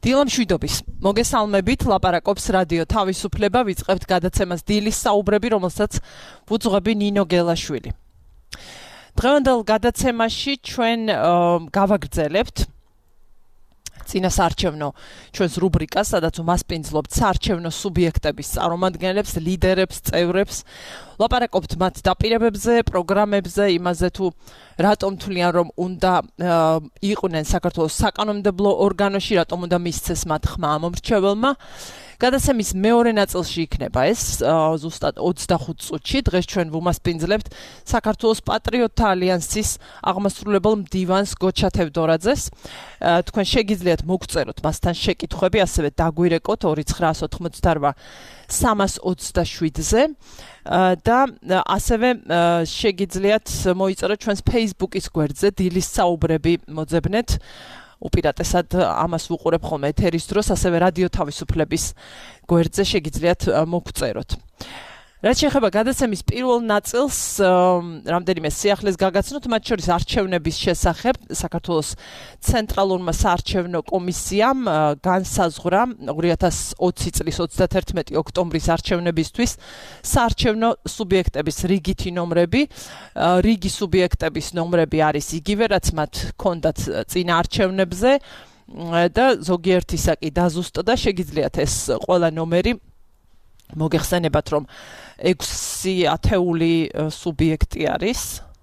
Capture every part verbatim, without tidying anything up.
დილა მშვიდობის. მოგესალმებით, ლაპარაკობს რადიო თავისუფლება, ვიწყებთ გადაცემას დილის საუბრები, რომელსაც ვუძღვები ნინო გელაშვილი. დღევანდელ გადაცემაში ჩვენ გავაგრძელებთ წინა საარჩევნო ჩვენს რუბრიკას, სადაც უმასპინძლობთ საარჩევნო სუბიექტების წარმომადგენლებს, ლიდერებს, წევრებს, ლაპარაკობთ მათ დაპირებებზე, პროგრამებზე, იმაზე თუ რატომ თვლიან, რომ უნდა იყვნენ საქართველოს საკანონმდებლო ორგანოში, რატომ უნდა მისცეს მათ ხმა ამომრჩეველმა. გადაცემის მეორე ნაწილში იქნება ეს ზუსტად ოცდახუთ წუთში. დღეს ჩვენ ვუმასპინძლებთ საქართველოს პატრიოტთა ალიანსის აღმასრულებელ მდივანს გოჩა თევდორაძეს. თქვენ შეგიძლიათ მოგწეროთ მასთან შეკითხვები, ასევე დაგვირეკოთ ორი ცხრაას ოთხმოცდარვა სამას ოცდაშვიდზე და ასევე შეგიძლიათ მოიწეროთ ჩვენს Facebook-ის გვერდზე დილის საუბრები მოძებნეთ. უპირატესად ამას ვუყურებ ხოლმე ეთერის დროს, ასევე რადიო თავისუფლების გვერდზე შეგიძლიათ მოგწეროთ. რაც შეეხება გადაცემის პირველ ნაწილს, რამდენიმე სიახლეს გაგაცნოთ, მათ შორის არჩევნების შესახებ. საქართველოს ცენტრალურმა საარჩევნო კომისიამ განსაზღვრა ორი ათას ოცი წლის ოცდათერთმეტი ოქტომბრის არჩევნებისთვის საარჩევნო სუბიექტების რიგითი ნომრები. რიგი სუბიექტების ნომრები არის იგივე, რაც მათ ჰქონდათ წინა არჩევნებზე და ზოგიერთისა კი დაზუსტდა. შეგიძლიათ ეს ყველა ნომერი მოგეხსენებათ, რომ ექვსი ათეული სუბიექტი არის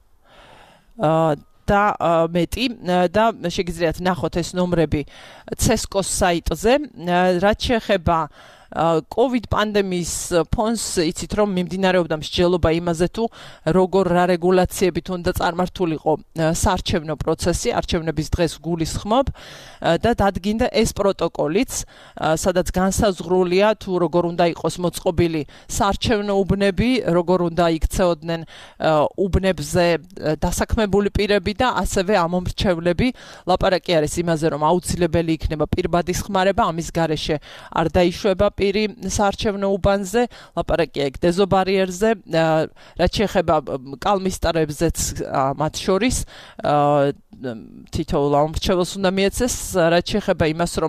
და მეტი და შეგიძლიათ ნახოთ ეს ნომრები ცესკოს საიტზე. რაც შეეხება COVID პანდემიის ფონს, იცით რომ მიმდინარეობდა მსჯელობა იმაზე თუ როგორ რა რეგულაციებით უნდა წარმართულიყო საარჩევნო პროცესი, არჩევნების დღეს გულისხმობ და დადგინდა ეს პროტოკოლიც, სადაც განსაზღვრულია თუ როგორ უნდა იყოს მოწყობილი საარჩევნო უბნები, როგორ უნდა იქცეოდნენ უბნებზე დასაქმებული პირები და ასევე ამომრჩევლები. ლაპარაკი არის იმაზე, რომ აუცილებელი იქნება პირბადის ხმარება, ამის გარეშე არ დაიშვება პირი საარჩევნო უბანზე, ლაპარაკია იქ დეზობარიერზე, რაც შეეხება კალმისტარებზეც მათ შორის თითოეულ ამომრჩეველს უნდა მიეცეს, რაც შეეხება იმას, რომ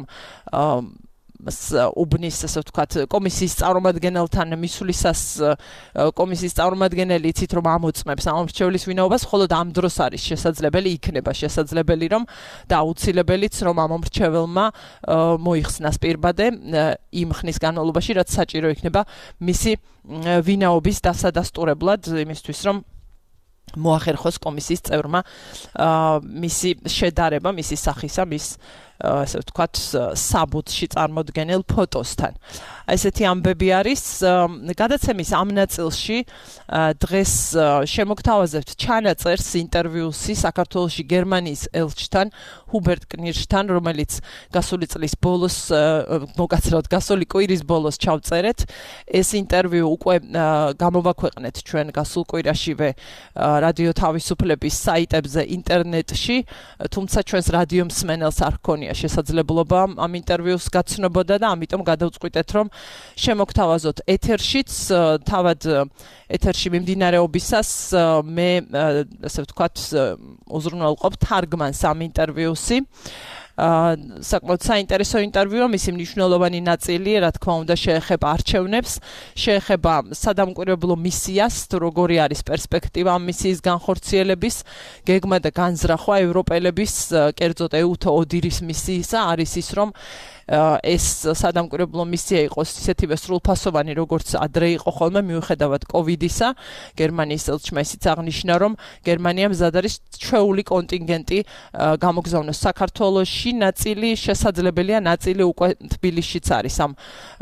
უბნის, ასე ვთქვათ, კომისიის წარმომადგენელთან მისვლისას კომისიის წარმომადგენელი იცით რომ ამოწმებს ამომრჩევლის ვინაობას, მხოლოდ ამ დროს არის შესაძლებელი, იქნება შესაძლებელი რომ და აუცილებელიც რომ ამომრჩეველმა მოიხსნას პირბადე იმ ხნის განმავლობაში, რაც საჭირო იქნება მისი ვინაობის დასადასტურებლად, იმისთვის რომ მოახერხოს კომისიის წევრმა მისი შედარება, მისი სახისა, მის ასე ვთქვათ, საბუთში წარმოდგენილ ფოტოსთან. ესეთი ამბები არის. გადაცემის ამ ნაწილში დღეს შემოგთავაზებთ ჩანაწერს ინტერვიუსი საქართველოში გერმანიის ელჩთან, ჰუბერტ კნირშთან, რომელიც გასული წლის ბოლოს, მოგაცროთ, გასული კვირის ბოლოს ჩავწერეთ. ეს ინტერვიუ უკვე გამოვაქვეყნეთ ჩვენ გასულ კვირაშივე რადიო თავისუფლების საიტებზე ინტერნეტში, თუმცა ჩვენს რადიო მსმენელს არ ჰქონია შესაძლებლობა ამ ინტერვიუს გაცნობოდა და ამიტომ გადავწყვიტეთ, რომ შემოგთავაზოთ ეთერშიც, თავად ეთერში მიმდინარეობისას მე ასე ვთქვათ უზრუნველყოფ თარგმანს ამ ინტერვიუსი. საკმაოდ საინტერესო ინტერვიუა, მისი მნიშვნელოვანი ნაწილი, რა თქმა უნდა, შეეხება არჩევნებს, შეეხება სადამკვირვებლო მისიას, თუ როგორი არის პერსპექტივა ამ მისიის განხორციელების, გეგმა და განზრახვა ევროპელების, კერძოდ ეუთო ოდირის მისიისა არის ის, რომ ეს სადამკვირვებლო მისია იყოს ისეთივე სრულფასოვანი, როგორც ადრე იყო ხოლმე, მიუხედავად კოვიდისა. გერმანიის ელჩმა ისიც აღნიშნა, რომ გერმანია მზად არის ჩვეული კონტინგენტი გამოგზავნოს საქართველოში, ნაწილი შესაძლებელია, ნაწილი უკვე თბილისშიც არის ამ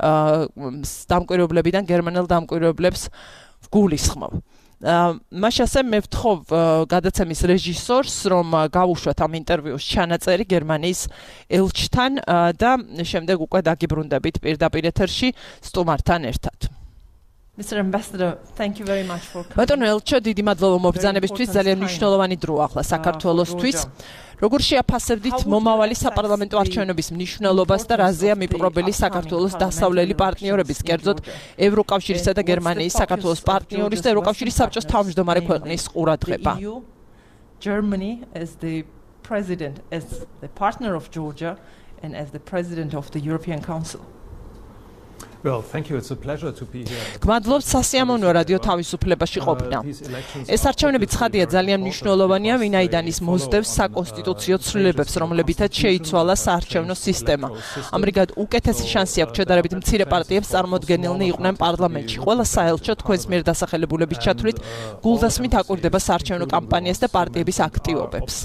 დამკვირვებლებიდან გერმანელ დამკვირვებლებს გულისხმობ. მაშასე მე ვთხოვ გადაცემის რეჟისორს, რომ გავუშვათ ამ ინტერვიუს ჩანაწერი გერმანიის ელჩთან და შემდეგ უკვე დაგიბრუნდებით პირდაპირ ეთერში სტუმართან ერთად. Mister Ambassador, thank you very much for coming. ბატონო ელჩო, დიდი მადლობა მობრძანებისთვის, ძალიან მნიშვნელოვანი დროა ახლა საქართველოსთვის. როგორ შეაფასებდით მომავალი საპარლამენტო არჩევნების მნიშვნელობას და რაზეა მიპყრობელი საქართველოს დასავლელი პარტნიორების, კერძოდ ევროკავშირისა და გერმანიის საქართველოს პარტნიორის და ევროკავშირის საბჭოს თავმჯდომარე ქვეყნის ყურადღება? Germany as the president, as the partner of Georgia, and as the President of the European Council. Well, thank you. It's a pleasure to be here. გმადლობთ სასიამოვნოა რადიო თავისუფლებაში ყოფნა. ეს არჩევნები ცხადია ძალიან მნიშვნელოვანია, ვინაიდან ის მოსდევს საკონსტიტუციო ცვლილებებს, რომლებითაც შეიცვალა საარჩევნო სისტემა. ამრიგად უკეთესი შანსი აქვს შედარებით მცირე პარტიებს წარმოდგენილნი იყვნენ პარლამენტში. ყველა საელჩო თქვენს მიერ დასახელებულების ჩათვლით გულდასმით აკვირდება საარჩევნო კამპანიას და პარტიების აქტივობებს.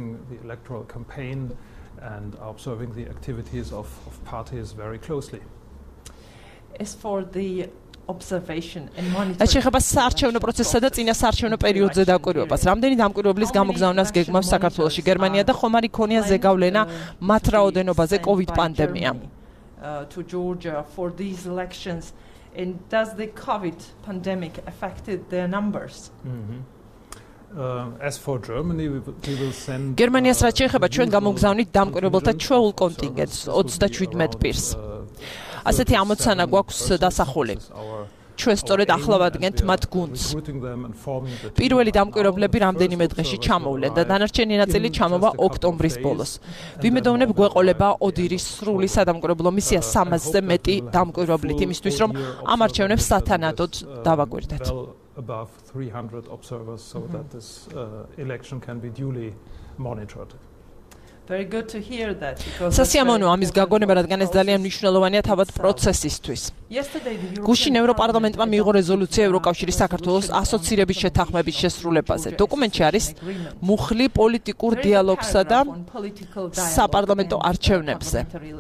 And observing the activities of, of parties very closely. As for the observation and monitoring. ეს შეეხება საარჩევნო პროცესსა და წინა საარჩევნო პერიოდზე დაკვირვებას. რამდენი დამკვირვებლის გამოგზავნას გეგმავს საქართველოში, გერმანია და ხომ არ იქონია ზეგავლენა მათ რაოდენობაზე COVID პანდემია. To Georgia for these elections, and does the COVID pandemic affected their numbers? Mm-hmm. Uh, as for Germany, we will, we will send. გერმანიას რაც შეეხება ჩვენ გამოგზავნით დამკვირვებელთა ჩვეულ კონტინგენტს ოცდაშვიდ პირს. ასეთი ამოცანა გვაქვს დასახული. ჩვენ სწორედ ახლა ვადგენთ მათ გუნდს. პირველი დამკვირვებლები რამდენიმე დღეში ჩამოვლენ და დანარჩენი ნაწილი ჩამოვა ოქტომბრის ბოლოს. ვიმედოვნებ გვეყოლება ოდირის სრული სადამკვირვებლო მისია სამასზე მეტი დამკვირვებლით იმისთვის, რომ ამ არჩევნებს სათანადოდ დავაკვირდეთ. Above three hundred observers, so mm-hmm. that this uh, election can be duly monitored. Very good to hear that. სასიამოვნოა ამის გაგონება, რადგან ეს ძალიან მნიშვნელოვანია თავად პროცესისთვის. გუშინ ევროპარლამენტმა მიიღო რეზოლუცია ევროკავშირის საქართველოს ასოცირების შეთანხმების შესრულებაზე. დოკუმენტში არის მუხლი პოლიტიკურ დიალოგსა და საპარლამენტო არჩევნებზე.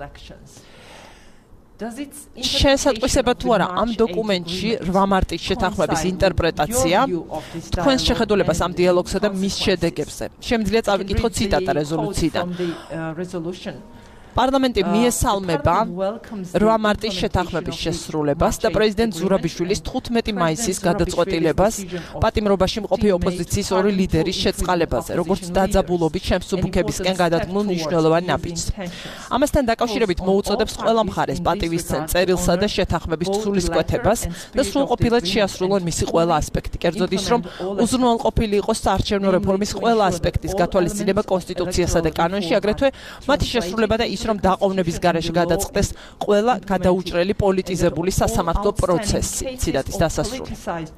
შესატყვისება თუ არა ამ დოკუმენტში რვა მარტის შეთანხმების ინტერპრეტაცია თქვენს შეხედულებას ამ დიალოგსა და მის შედეგებზე. შემიძლია წავიკითხო ციტატა რეზოლუციიდან. პარლამენტი მიესალმება რვა მარტის შეთანხმების შესრულებას და პრეზიდენტ ზურაბიშვილის თხუთმეტი მაისის გადაწყვეტილებას პატიმრობაში მყოფი ოპოზიციის ორი ლიდერის შეწყალებაზე, როგორც დაძაბულობით შემსუბუქებისკენ გადადგმულ მნიშვნელოვან ნაბიჯს. ამასთან დაკავშირებით მოუწოდებს ყველა მხარეს პატივისცემ წერილსა და შეთანხმების სულისკვეთებას და სრულყოფილად შეასრულონ მისი ყველა ასპექტი. კერძოდ ის, რომ უზრუნველყოფილი იყოს საარჩევნო რეფორმის ყველა ასპექტის გათვალისწინება კონსტიტუციასა და კანონში, აგრეთვე მათი შესრულება და ის, რომ დაყოვნების გარეშე გადაწყდეს ყველა გადაუჭრელი პოლიტიზებული სასამართლო პროცესი. ციტატის დასასრული.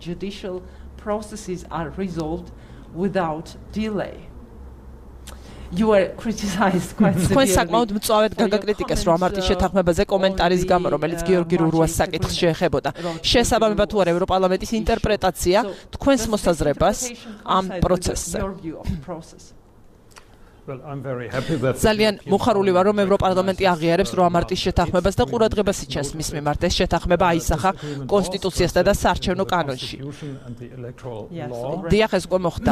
You were criticized quite severely. თქვენ საკმაოდ მწვავედ გაგაკრიტიკეს რვა მარტის შეთანხმებაზე კომენტარის გამო, რომელიც გიორგი რურუას საკითხს შეეხებოდა. შესაბამება თუ არა ევროპარლამენტის ინტერპრეტაცია თქვენს მოსაზრებას ამ პროცესზე. Well, I'm very happy that ძალიან მოხარული ვარ, რომ ევროპარლამენტი აღიარებს რვა მარტის შეთანხმებას და ყურადღებას იჩენს მის მიმართ. ეს შეთანხმება აისახა კონსტიტუციასა და საარჩევნო კანონში. დიახ, ეს უკვე მოხდა.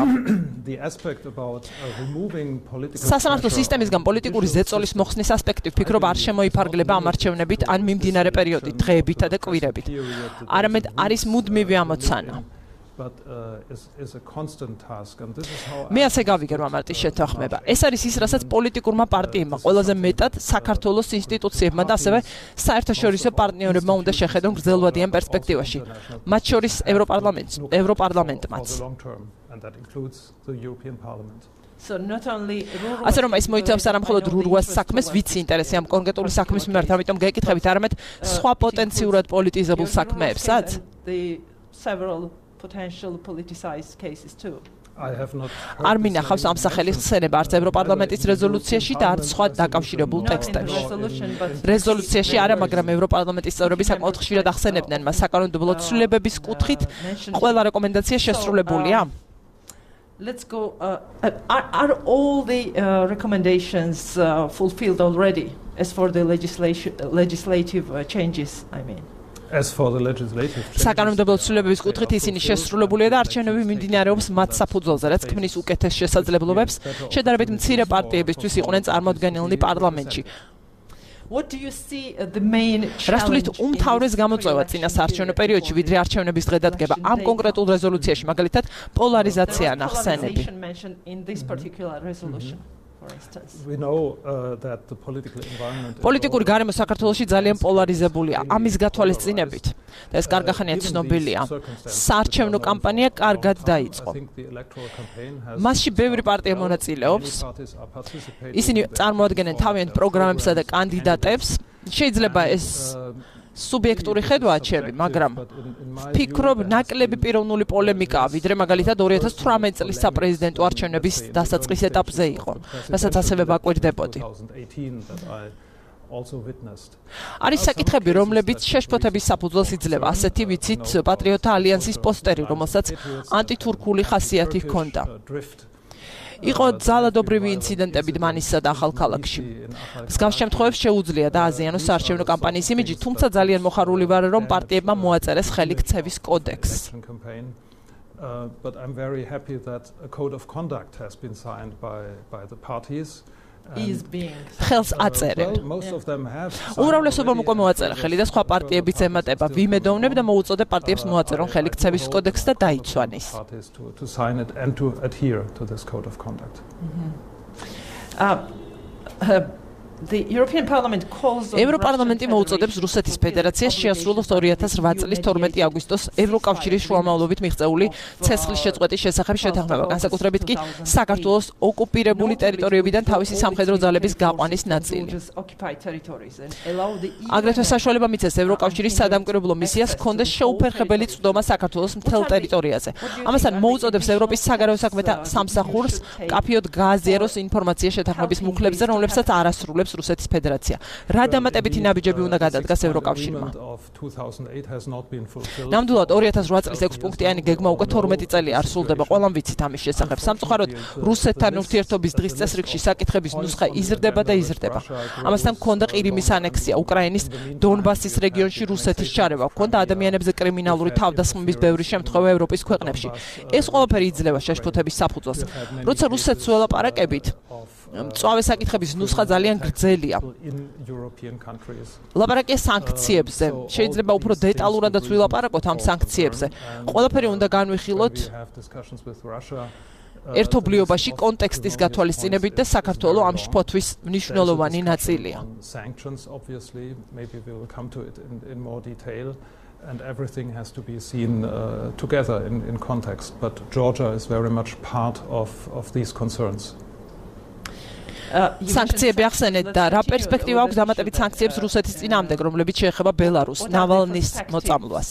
სასამართლო სისტემისგან პოლიტიკური ზეწოლის მოხსნის ასპექტი ვფიქრობ არ შემოიფარგლება ამ არჩევნებით ან მიმდინარე პერიოდით, დღეებითა და კვირებით. არამედ არის მუდმივი ამოცანა. But uh, is, is a constant task, and this is how მე ასე გავიგე რვა მარტის შეთანხმება. ეს არის ის, რასაც პოლიტიკურმა პარტიებმა ყველაზე მეტად საქართველოს ინსტიტუციებმა და ასევე საერთაშორისო პარტნიორებმა უნდა შეხედონ გრძელვადიან პერსპექტივაში. მათ შორის ევროპარლამენტს, ევროპარლამენტმაც. So not only ასე რომ ის მოიცავს არა მხოლოდ რურუას საქმეს, ვიცი ინტერესი ამ კონკრეტული საქმის მიმართ, ამიტომ გეკითხებით, არამედ სხვა პოტენციურად პოლიტიზებულ საქმეებსაც. Several potential politicized cases too. I have not არ მინახავს ამ სახელის ხსენება არც ევროპარლამენტის რეზოლუციაში და არც სხვა დაკავშირებულ ტექსტებში. რეზოლუციაში არა, მაგრამ ევროპარლამენტის წევრები საკმაოდ ხშირად ახსენებდნენ მას საკანონმდებლო ცვლილებების კუთხით ყველა რეკომენდაცია შესრულებულია. Let's go uh, are, are all the uh, recommendations uh, fulfilled already as for the legislation legislative uh, changes, I mean. As for the legislative changes, საკანონმდებლო ცვლილებების კუთხით ისინი შესრულებულია და არჩევნები მიმდინარეობს მათ საფუძველზე, რაც ქმნის უკეთეს შესაძლებლობებს შედარებით მცირე პარტიებისთვის იყვნენ წარმოდგენილნი პარლამენტში. What do you see uh, the main challenge? რასთვლით უმთავრეს გამოწვევა წინა საარჩევნო პერიოდში ვიდრე არჩევნების დღე დადგება ამ კონკრეტულ რეზოლუციაში, მაგალითად პოლარიზაცია ნახსენები. for instance. We know uh, that the political environment პოლიტიკური გარემო საქართველოში ძალიან პოლარიზებულია. ამის გათვალისწინებით და ეს კარგახანია ცნობილია. საარჩევნო კამპანია კარგად დაიწყო. მასში ბევრი პარტია მონაწილეობს. ისინი წარმოადგენენ თავიანთ პროგრამებსა და კანდიდატებს. შეიძლება ეს სუბიექტური ხედვაა ჩემი, მაგრამ ვფიქრობ, ნაკლები პიროვნული პოლემიკაა, ვიდრე მაგალითად ორი ათას თვრამეტი წლის საპრეზიდენტო არჩევნების დასაწყის ეტაპზე იყო, რასაც ასევე ვაკვირდებოდი. არის საკითხები, რომლებიც შეშფოთების საფუძველს იძლევა, ასეთი ვიცით პატრიოტთა ალიანსის პოსტერი, რომელსაც ანტითურქული ხასიათი ჰქონდა. იყო ძალადობრივი ინციდენტები დმანისსა და ახალქალაქში. მსგავს შემთხვევებს შეუძლია დააზიანოს საარჩევნო კამპანიის იმიჯი, თუმცა ძალიან მოხარული ვარ, რომ პარტიებმა მოაწერეს ხელი ქცევის კოდექსს. Uh, but I'm very happy that a code of conduct has been signed by, by the parties. Is being ხელს აწერენ. უმრავლესობამ უკვე მოაწერა ხელი და სხვა პარტიებიც ემატება. ვიმედოვნებ და მოუწოდებ პარტიებს მოაწერონ ხელი ქცევის კოდექსს და დაიცვანის. To sign it and to adhere to this code of conduct. The European Parliament calls on ევროპარლამენტი მოუწოდებს რუსეთის ფედერაციას შეასრულოს ორი ათას რვა წლის თორმეტი აგვისტოს ევროკავშირის შუამავლობით მიღწეული ცეცხლის შეწყვეტის შესახებ შეთანხმება, განსაკუთრებით კი საქართველოს ოკუპირებული ტერიტორიებიდან თავისი სამხედრო ძალების გაყვანის ნაწილი. აგრეთვე საშუალება მიცეს ევროკავშირის სადამკვირვებლო მისიას ჰქონდეს შეუფერხებელი წვდომა საქართველოს მთელ ტერიტორიაზე. ამასთან მოუწოდებს ევროპის საგარეო საქმეთა სამსახურს მკაფიოდ გააზიაროს ინფორმაცია შეთანხმების მუხლებზე, რომლებსაც არ ასრულებს რუსეთის ფედერაცია. რა დამატებითი ნაბიჯები უნდა გადადგას ევროკავშირმა? ნამდვილად ორი ათას რვა წლის ექვსი პუნქტიანი გეგმა უკვე თორმეტი წელი არ სრულდება. ყველამ ვიცით ამის შესახებ. სამწუხაროდ რუსეთთან ურთიერთობის დღის წესრიგში საკითხების ნუსხა იზრდება და იზრდება. ამასთან ჰქონდა ყირიმის ანექსია, უკრაინის დონბასის რეგიონში რუსეთის ჩარევა, ჰქონდა ადამიანებზე კრიმინალური თავდასხმების ბევრი შემთხვევა ევროპის ქვეყნებში. ეს ყველაფერი იძლევა შეშფოთების საფუძველს. როცა რუსეთს ველაპარაკებით, მწვავე საკითხების ნუსხა ძალიან გრძელია. ლაპარაკია სანქციებზე. შეიძლება უფრო დეტალურადაც ვილაპარაკოთ ამ სანქციებზე. ყველაფერი უნდა განვიხილოთ ერთობლიობაში კონტექსტის გათვალისწინებით და საქართველოს ამ შფოთვის მნიშვნელოვანი ნაწილია. And everything has to be seen uh, together in, in context. But Georgia is very much part of, of these concerns. სანქციები ახსენეთ და რა პერსპექტივა აქვს დამატებით სანქციებს რუსეთის წინააღმდეგ, რომლებიც შეეხება ბელარუსს, ნავალნის მოწამვლას.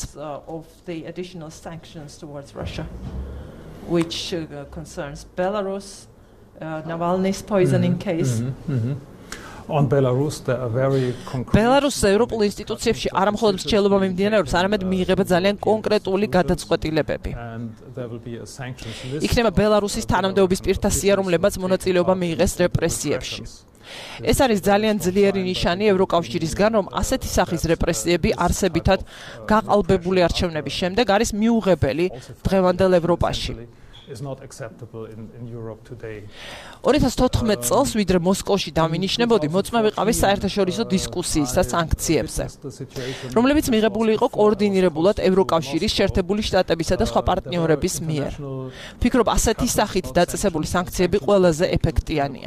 Which uh, concerns Belarus, uh, Navalny's poisoning case. On Belarus there are very concrete Belarus ევროპულ ინსტიტუციებში არა მხოლოდ მრჩევლობა მიმდინარეობს, არამედ მიიღება ძალიან კონკრეტული გადაწყვეტილებები. იქნება ბელარუსის თანამდებობის პირთა სია, რომლებმაც მონაწილეობა მიიღეს რეპრესიებში. ეს არის ძალიან ძლიერი ნიშანი ევროკავშირისგან, რომ ასეთი სახის რეპრესიები არსებითად გაყალბებული არჩევნების შემდეგ არის მიუღებელი დღევანდელ ევროპაში. is not acceptable in, in Europe today. ორი ათას თოთხმეტი წელს ვიდრე მოსკოვში დავინიშნებოდი, მოწმე ვიყავი საერთაშორისო დისკუსიის და სანქციებზე, რომლებიც მიღებული იყო კოორდინირებულად ევროკავშირის, შეერთებული შტატებისა და სხვა პარტნიორების მიერ. ვფიქრობ, ასეთი სახით დაწესებული სანქციები ყველაზე ეფექტიანია.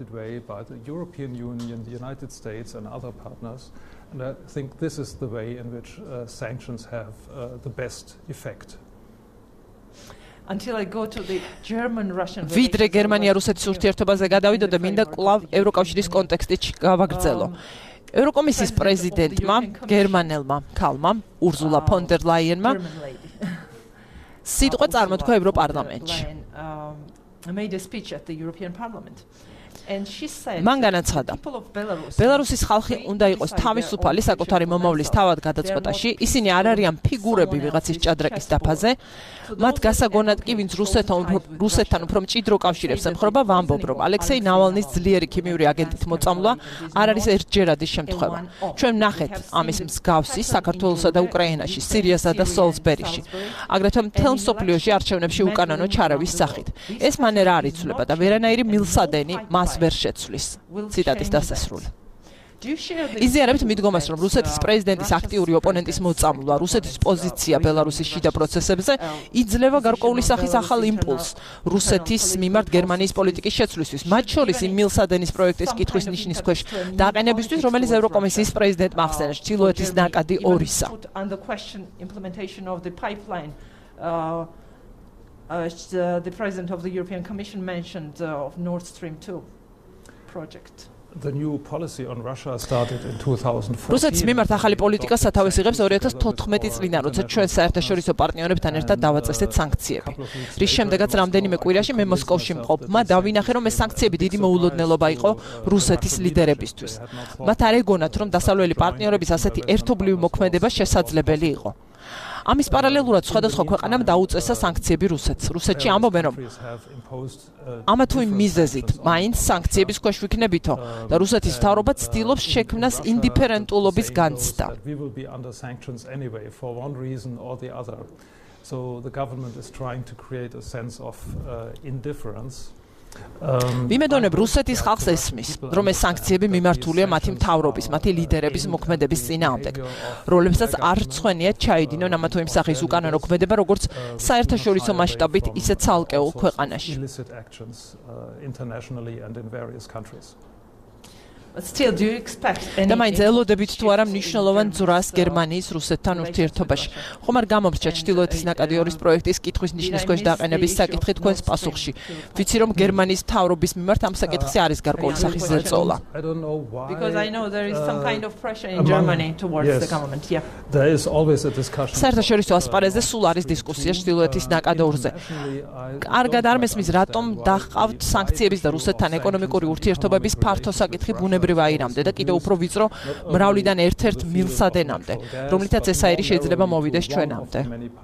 And I think this is the way in which uh, sanctions have uh, the best effect. Until I go to the German-Russian ვიდრე გერმანია-რუსეთის ურთიერთობაზე გადავიდოდე, მინდა კვლავ ევროკავშირის კონტექსტში გავაგრძელო. ევროკომისიის პრეზიდენტმა, გერმანელმა ქალმა, ურზულა ფონ დერ ლაიენმა სიტყვა წარმოთქვა ევროპარლამენტში. made a speech at the European Parliament. მან განაცხადა, ბელარუსის ხალხი უნდა იყოს თავისუფალი საკუთარი მომავლის თავად გადაწყვეტაში, ისინი არ არიან ფიგურები ვიღაცის ჭადრაკის დაფაზე, მათ გასაგონად კი ვინც რუსეთთან უფრო მჭიდრო კავშირებს ემხრობა, ვამბობ, რომ ალექსეი ნავალნის ძლიერი ქიმიური აგენტით მოწამვლა არ არის ერთჯერადი შემთხვევა. ჩვენ ვნახეთ ამის მსგავსი საქართველოსა და უკრაინაში, სირიასა და სოლსბერიში, აგრეთვე მთელ მსოფლიოში არჩევნებში უკანონო ჩარევის სახით. ეს მანერა არ იცვლება და ვერანაირი მილსადენი მას ვერ შეცვლის. ციტატის დასასრული. იზიარებთ მიდგომას, რომ რუსეთის პრეზიდენტის აქტიური ოპონენტის მოწამვლა, რუსეთის პოზიცია ბელარუსის შიდა პროცესებზე იძლევა გარკვეული სახის ახალ იმპულსს რუსეთის მიმართ გერმანიის პოლიტიკის შეცვლისთვის, მათ შორის იმ მილსადენის პროექტის კითხვის ნიშნის ქვეშ დაყენებისთვის, რომელიც ევროკომისიის პრეზიდენტმა ახსენა ჩრდილოეთის ნაკადი ორისა. The president of the European Commission mentioned uh, of Nord Stream two project. The new policy on Russia started in two thousand fourteen. რუსეთის მიმართ ახალი პოლიტიკა სათავეს იღებს ორი ათას თოთხმეტი წლიდან, როცა ჩვენ საერთაშორისო პარტნიორებთან ერთად დავაწესეთ სანქციები. რის შემდეგაც რამდენიმე კვირაში მე მოსკოვში მყოფმა დავინახე, რომ ეს სანქციები დიდი მოულოდნელობა იყო რუსეთის ლიდერებისთვის. მათ არ ეგონათ, რომ დასავლელი პარტნიორების ასეთი ერთობლივი მოქმედება შესაძლებელი იყო. ამის პარალელურად სხვადასხვა ქვეყანამ დაუწესა სანქციები რუსეთს. რუსეთში ამბობენ, რომ ამა თუ იმ მიზეზით მაინც სანქციების ქვეშ ვიქნებითო და რუსეთის მთავრობა ცდილობს შექმნას ინდიფერენტულობის განცდა. So the government is trying to create a sense of uh, indifference. ვიმედონებ რუსეთის ხალხს ესმის, რომ ეს სანქციები მიმართულია მათი მთავრობის, მათი ლიდერების მოქმედების წინააღმდეგ, რომლებსაც არ წვენიათ ჩაიდინონ ამა თუ იმ სახის უკანონო ქმედება, როგორც საერთაშორისო მასშტაბით, ისე ცალკეულ ქვეყანაში. Still, do you expect და მაინც ელოდებით თუ არა მნიშვნელოვან ძრას გერმანიის რუსეთთან ურთიერთობაში. ხომ არ გამომრჩა ჩრდილოეთის ნაკადი ორის პროექტის კითხვის ნიშნის ქვეშ დაყენების საკითხი თქვენს პასუხში. ვიცი რომ გერმანიის მთავრობის მიმართ ამ საკითხზე არის გარკვეული სახის ზეწოლა. Because I know there is some kind of pressure in Germany towards the government. Yeah. There is always a discussion. საერთაშორისო ასპარეზზე სულ არის დისკუსია ჩრდილოეთის ნაკად ორზე. კარგად არ მესმის, რატომ დახყავთ სანქციების და რუსეთთან ეკონომიკური ურთიერთობების ფართო საკითხი ბუნებრივ აირამდე და კიდევ უფრო ვიწრო მრავლიდან ერთ-ერთ მილსადენამდე, რომლითაც ეს აირი შეიძლება მოვიდეს ჩვენამდე.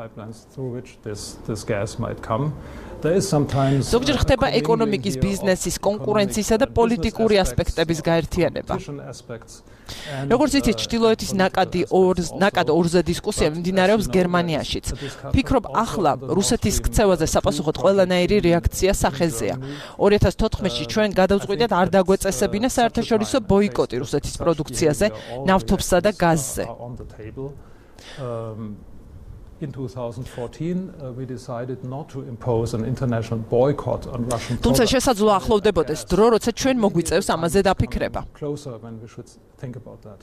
ზოგჯერ ხდება ეკონომიკის, ბიზნესის, კონკურენციისა და პოლიტიკური ასპექტების გაერთიანება. როგორც იცით, ჩრდილოეთის ნაკადი ორს ნაკად ორზე დისკუსია მიმდინარეობს გერმანიაშიც. ფიქრობ, ახლა რუსეთის ქცევაზე საპასუხოდ ყველანაირი რეაქცია სახეზეა. ორი ათას თოთხმეტში ჩვენ გადავწყვიტეთ არ დაგვეწესებინა საერთაშორისო ბოიკოტი რუსეთის პროდუქციაზე, ნავთობსა და გაზზე. In two thousand fourteen, uh, we decided not to impose an international boycott on Russian products. თუმცა შესაძლოა ახლოვდებოდეს დრო, როცა ჩვენ მოგვიწევს ამაზე დაფიქრება. Closer when we should think about that.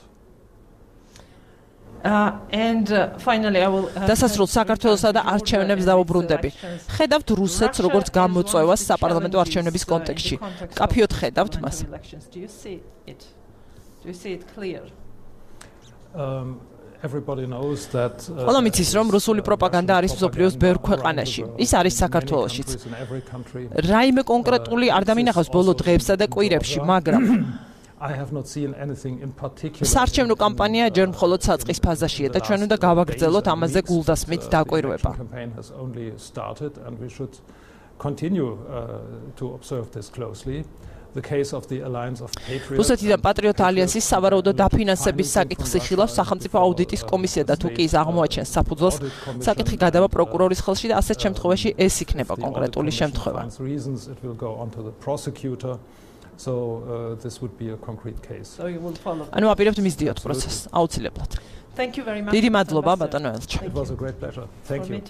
Uh, and uh, finally I will დასასრულს საქართველოსა და არჩევნებს დავუბრუნდები. ხედავთ რუსეთს როგორც გამოწვევას საპარლამენტო არჩევნების კონტექსტში. კაფიოდ ხედავთ მას. Do you see it? Do you see it clear? Um, Everybody knows that ყველამ იცის, რომ რუსული პროპაგანდა არის მსოფლიოს ბევრ ქვეყანაში. ის არის საქართველოშიც. რაიმე კონკრეტული არ დამინახავს ბოლო დღეებსა და კვირებში, მაგრამ I have not seen anything in particular. საარჩევნო კამპანია ჯერ მხოლოდ საწყის ფაზაშია და ჩვენ უნდა გავაგრძელოთ ამაზე გულდასმით დაკვირვება. campaign has only started and we should continue uh, to observe this closely. The case of the Alliance of Patriots. რუსეთიდან პატრიოტ ალიანსის სავარაუდო დაფინანსების საკითხს იხილავს სახელმწიფო აუდიტის კომისია და თუ კი ის აღმოაჩენს საფუძველს, საკითხი გადავა პროკურორის ხელში და ასეთ შემთხვევაში ეს იქნება კონკრეტული შემთხვევა. So uh, this would be a concrete case. So you will follow. ანუ აპირებთ მისდიოთ პროცესს აუცილებლად. Thank you very much. დიდი მადლობა ბატონო ელჩა. It was a great pleasure. Thank you.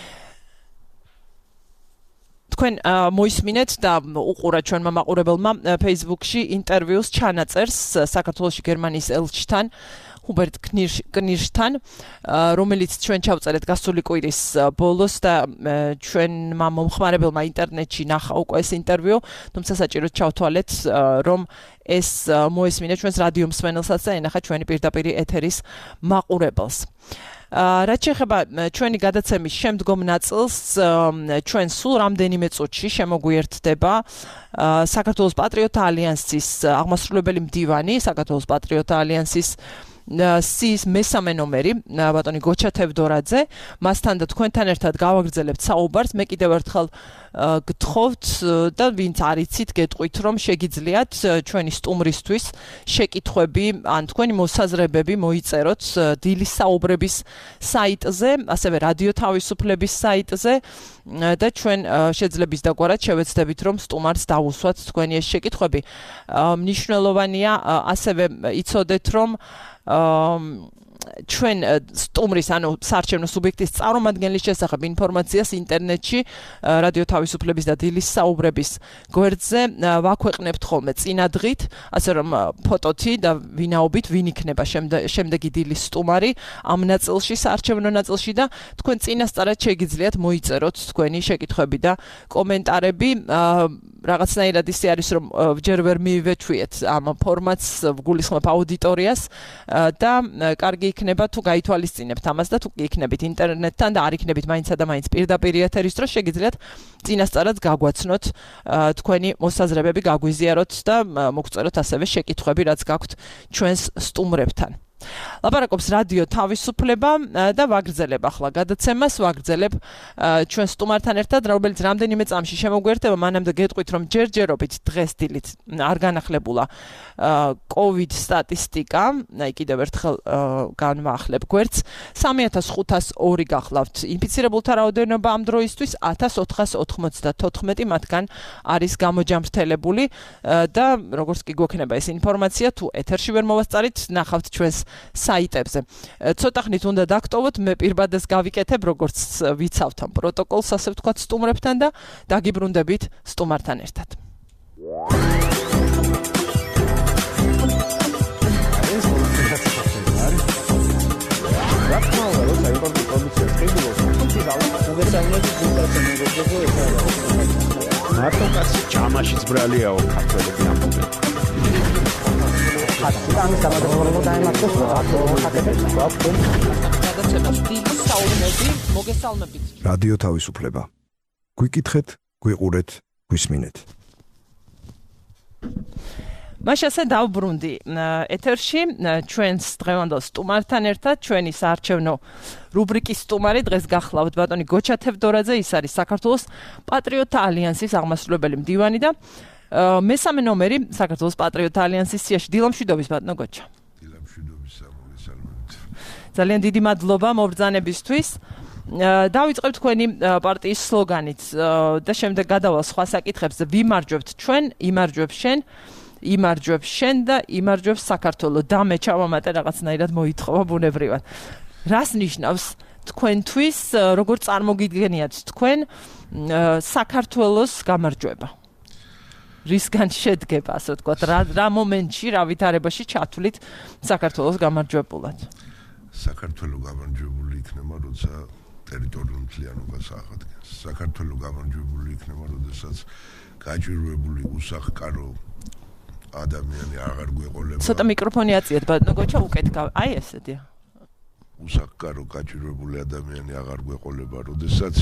თქვენ მოისმინეთ და უყურეთ ჩვენმა მაყურებელმა Facebook-ში ინტერვიუს ჩანაწერს საქართველოში გერმანიის ელჩთან ჰუბერტ კნირშთან, რომელიც ჩვენ ჩავწერეთ გასული კვირის ბოლოს და ჩვენმა მომხმარებელმა ინტერნეტში ნახა უკვე ეს ინტერვიუ, თუმცა საჭიროდ ჩავთვალეთ, რომ ეს მოისმინეთ ჩვენს რადიო მსმენელსაც და ენახა ჩვენი პირდაპირი ეთერის მაყურებელს. რაც შეეხება ჩვენი გადაცემის შემდგომ ნაწილს, ჩვენ სულ რამდენიმე წუთში შემოგვიერთდება საქართველოს პატრიოტთა ალიანსის აღმასრულებელი მდივანი, საქართველოს პატრიოტთა ალიანსის სიის მესამე ნომერი ბატონი გოჩა თევდორაძე მასთან და თქვენთან ერთად გავაგრძელებთ საუბარს მე კიდევ ერთხელ გთხოვთ და ვინც არიცით გეტყვით რომ შეგიძლიათ ჩვენი სტუმრისთვის შეკითხვები ან თქვენი მოსაზრებები მოიწეროთ დილის საუბრების საიტზე ასევე რადიო თავისუფლების საიტზე და ჩვენ შეძლებს დაგვარად შევეცდებით რომ სტუმარს დავუსვათ თქვენი ეს შეკითხვები მნიშვნელოვანია ასევე იცოდეთ რომ ჩვენ სტუმრის ანუ საარჩევნო სუბიექტის წარმომადგენლის შესახებ ინფორმაციას ინტერნეტში რადიო თავისუფლების და დილის საუბრების გვერდზე ვაქვეყნებთ ხოლმე წინადღით ასე რომ ფოტოთი და ვინაობით ვინ იქნება შემდეგი დილის სტუმარი ამ ნაწილში საარჩევნო ნაწილში და თქვენ წინასწარად შეგიძლიათ მოიწეროთ თქვენი შეკითხვები და კომენტარები რაღაცნაირად ისე არის რომ ჯერ ვერ მივეჩვიეთ ამ ფორმატს გულისხმობ აუდიტორიას და კარგი იქნება თუ გაითვალისწინებთ ამას და თუ იქნებით ინტერნეტთან და არ იქნებით მაინცსა და მაინც პირდაპირ ეთერის დროს შეგიძლიათ წინასწარად გაგვაცნოთ თქვენი მოსაზრებები გაგვიზიაროთ და მოგწეროთ ასევე შეკითხვები რაც გაქვთ ჩვენს სტუმრებთან ლაპარაკობს რადიო თავისუფლება და ვაგრძელებ ახლა გადაცემას ვაგრძელებ ჩვენ სტუმართან ერთად რომელიც რამდენიმე წამში შემოგვიერთება მანამდე გეტყვით რომ ჯერჯერობით დღეს დილით არ განახლებულა კოვიდ სტატისტიკა აი კიდევ ერთხელ განვაახლებ გვერდს სამი ათას ხუთას ორი გახლავთ ინფიცირებულთა რაოდენობა ამ დროისთვის ათას ოთხას ოთხმოცდათოთხმეტი მათგან არის გამოჯამრთელებული და როგორც კი გვექნება ეს ინფორმაცია თუ ეთერში ვერ მოვასწარით ნახავთ ჩვენს საიტებზე. ცოტა ხნით უნდა დაგტოვოთ, მე პირბადეს გავიკეთებ, როგორც ვიცავთ ამ პროტოკოლს, ასე ვთქვათ, სტუმრებთან და დაგიბრუნდებით სტუმართან ერთად. მარტო კაცი ჯამაშიც ბრალიაო ქართველები ამბობენ. ამის გამოდროულად დაემართოს აკეთებს გადაცემას დილის საუბრები მოგესალმებით რადიო თავისუფლება გვიკითხეთ გვიყურეთ გვისმინეთ მაშასე დავბრუნდი ეთერში ჩვენს დღევანდელ სტუმართან ერთად ჩვენი საარჩევნო რუბრიკის სტუმარი დღეს გახლავთ ბატონი გოჩა თევდორაძე ის არის საქართველოს პატრიოტთა ალიანსის აღმასრულებელი მდივანი და მესამე ნომერი საქართველოს პატრიოტთა ალიანსის სიაში დილამშვიდობის ბატონო გოჩა. დილამშვიდობის მოგესალმებით. ძალიან დიდი მადლობა მობრძანებისთვის. დავიწყებთ თქვენი პარტიის სლოგანით და შემდეგ გადავალ სხვა საკითხებზე. ვიმარჯვებთ ჩვენ, იმარჯვებ შენ, იმარჯვებ შენ და იმარჯვებს საქართველო. და მე ჩავამატე რაღაცნაირად მოითხოვა ბუნებრივად. რას ნიშნავს თქვენთვის, როგორ წარმოგიდგენიათ თქვენ საქართველოს გამარჯვება? რისგან შედგება, ასე ვთქვათ, რა რა მომენტში, რა ვითარებაში ჩათვლით საქართველოს გამარჯვებულად? საქართველოს გამარჯვებული იქნება, როცა ტერიტორიული მთლიანობას აღადგენს. საქართველოს გამარჯვებული იქნება, როდესაც გაჭირვებული უსახკარო ადამიანი აღარ გვეყოლება. ცოტა მიკროფონი აწიეთ, ბატონო გოჩა, უკეთ გავ. აი ესეთია. უსახკარო გაჭირვებული ადამიანი აღარ გვეყოლება, როდესაც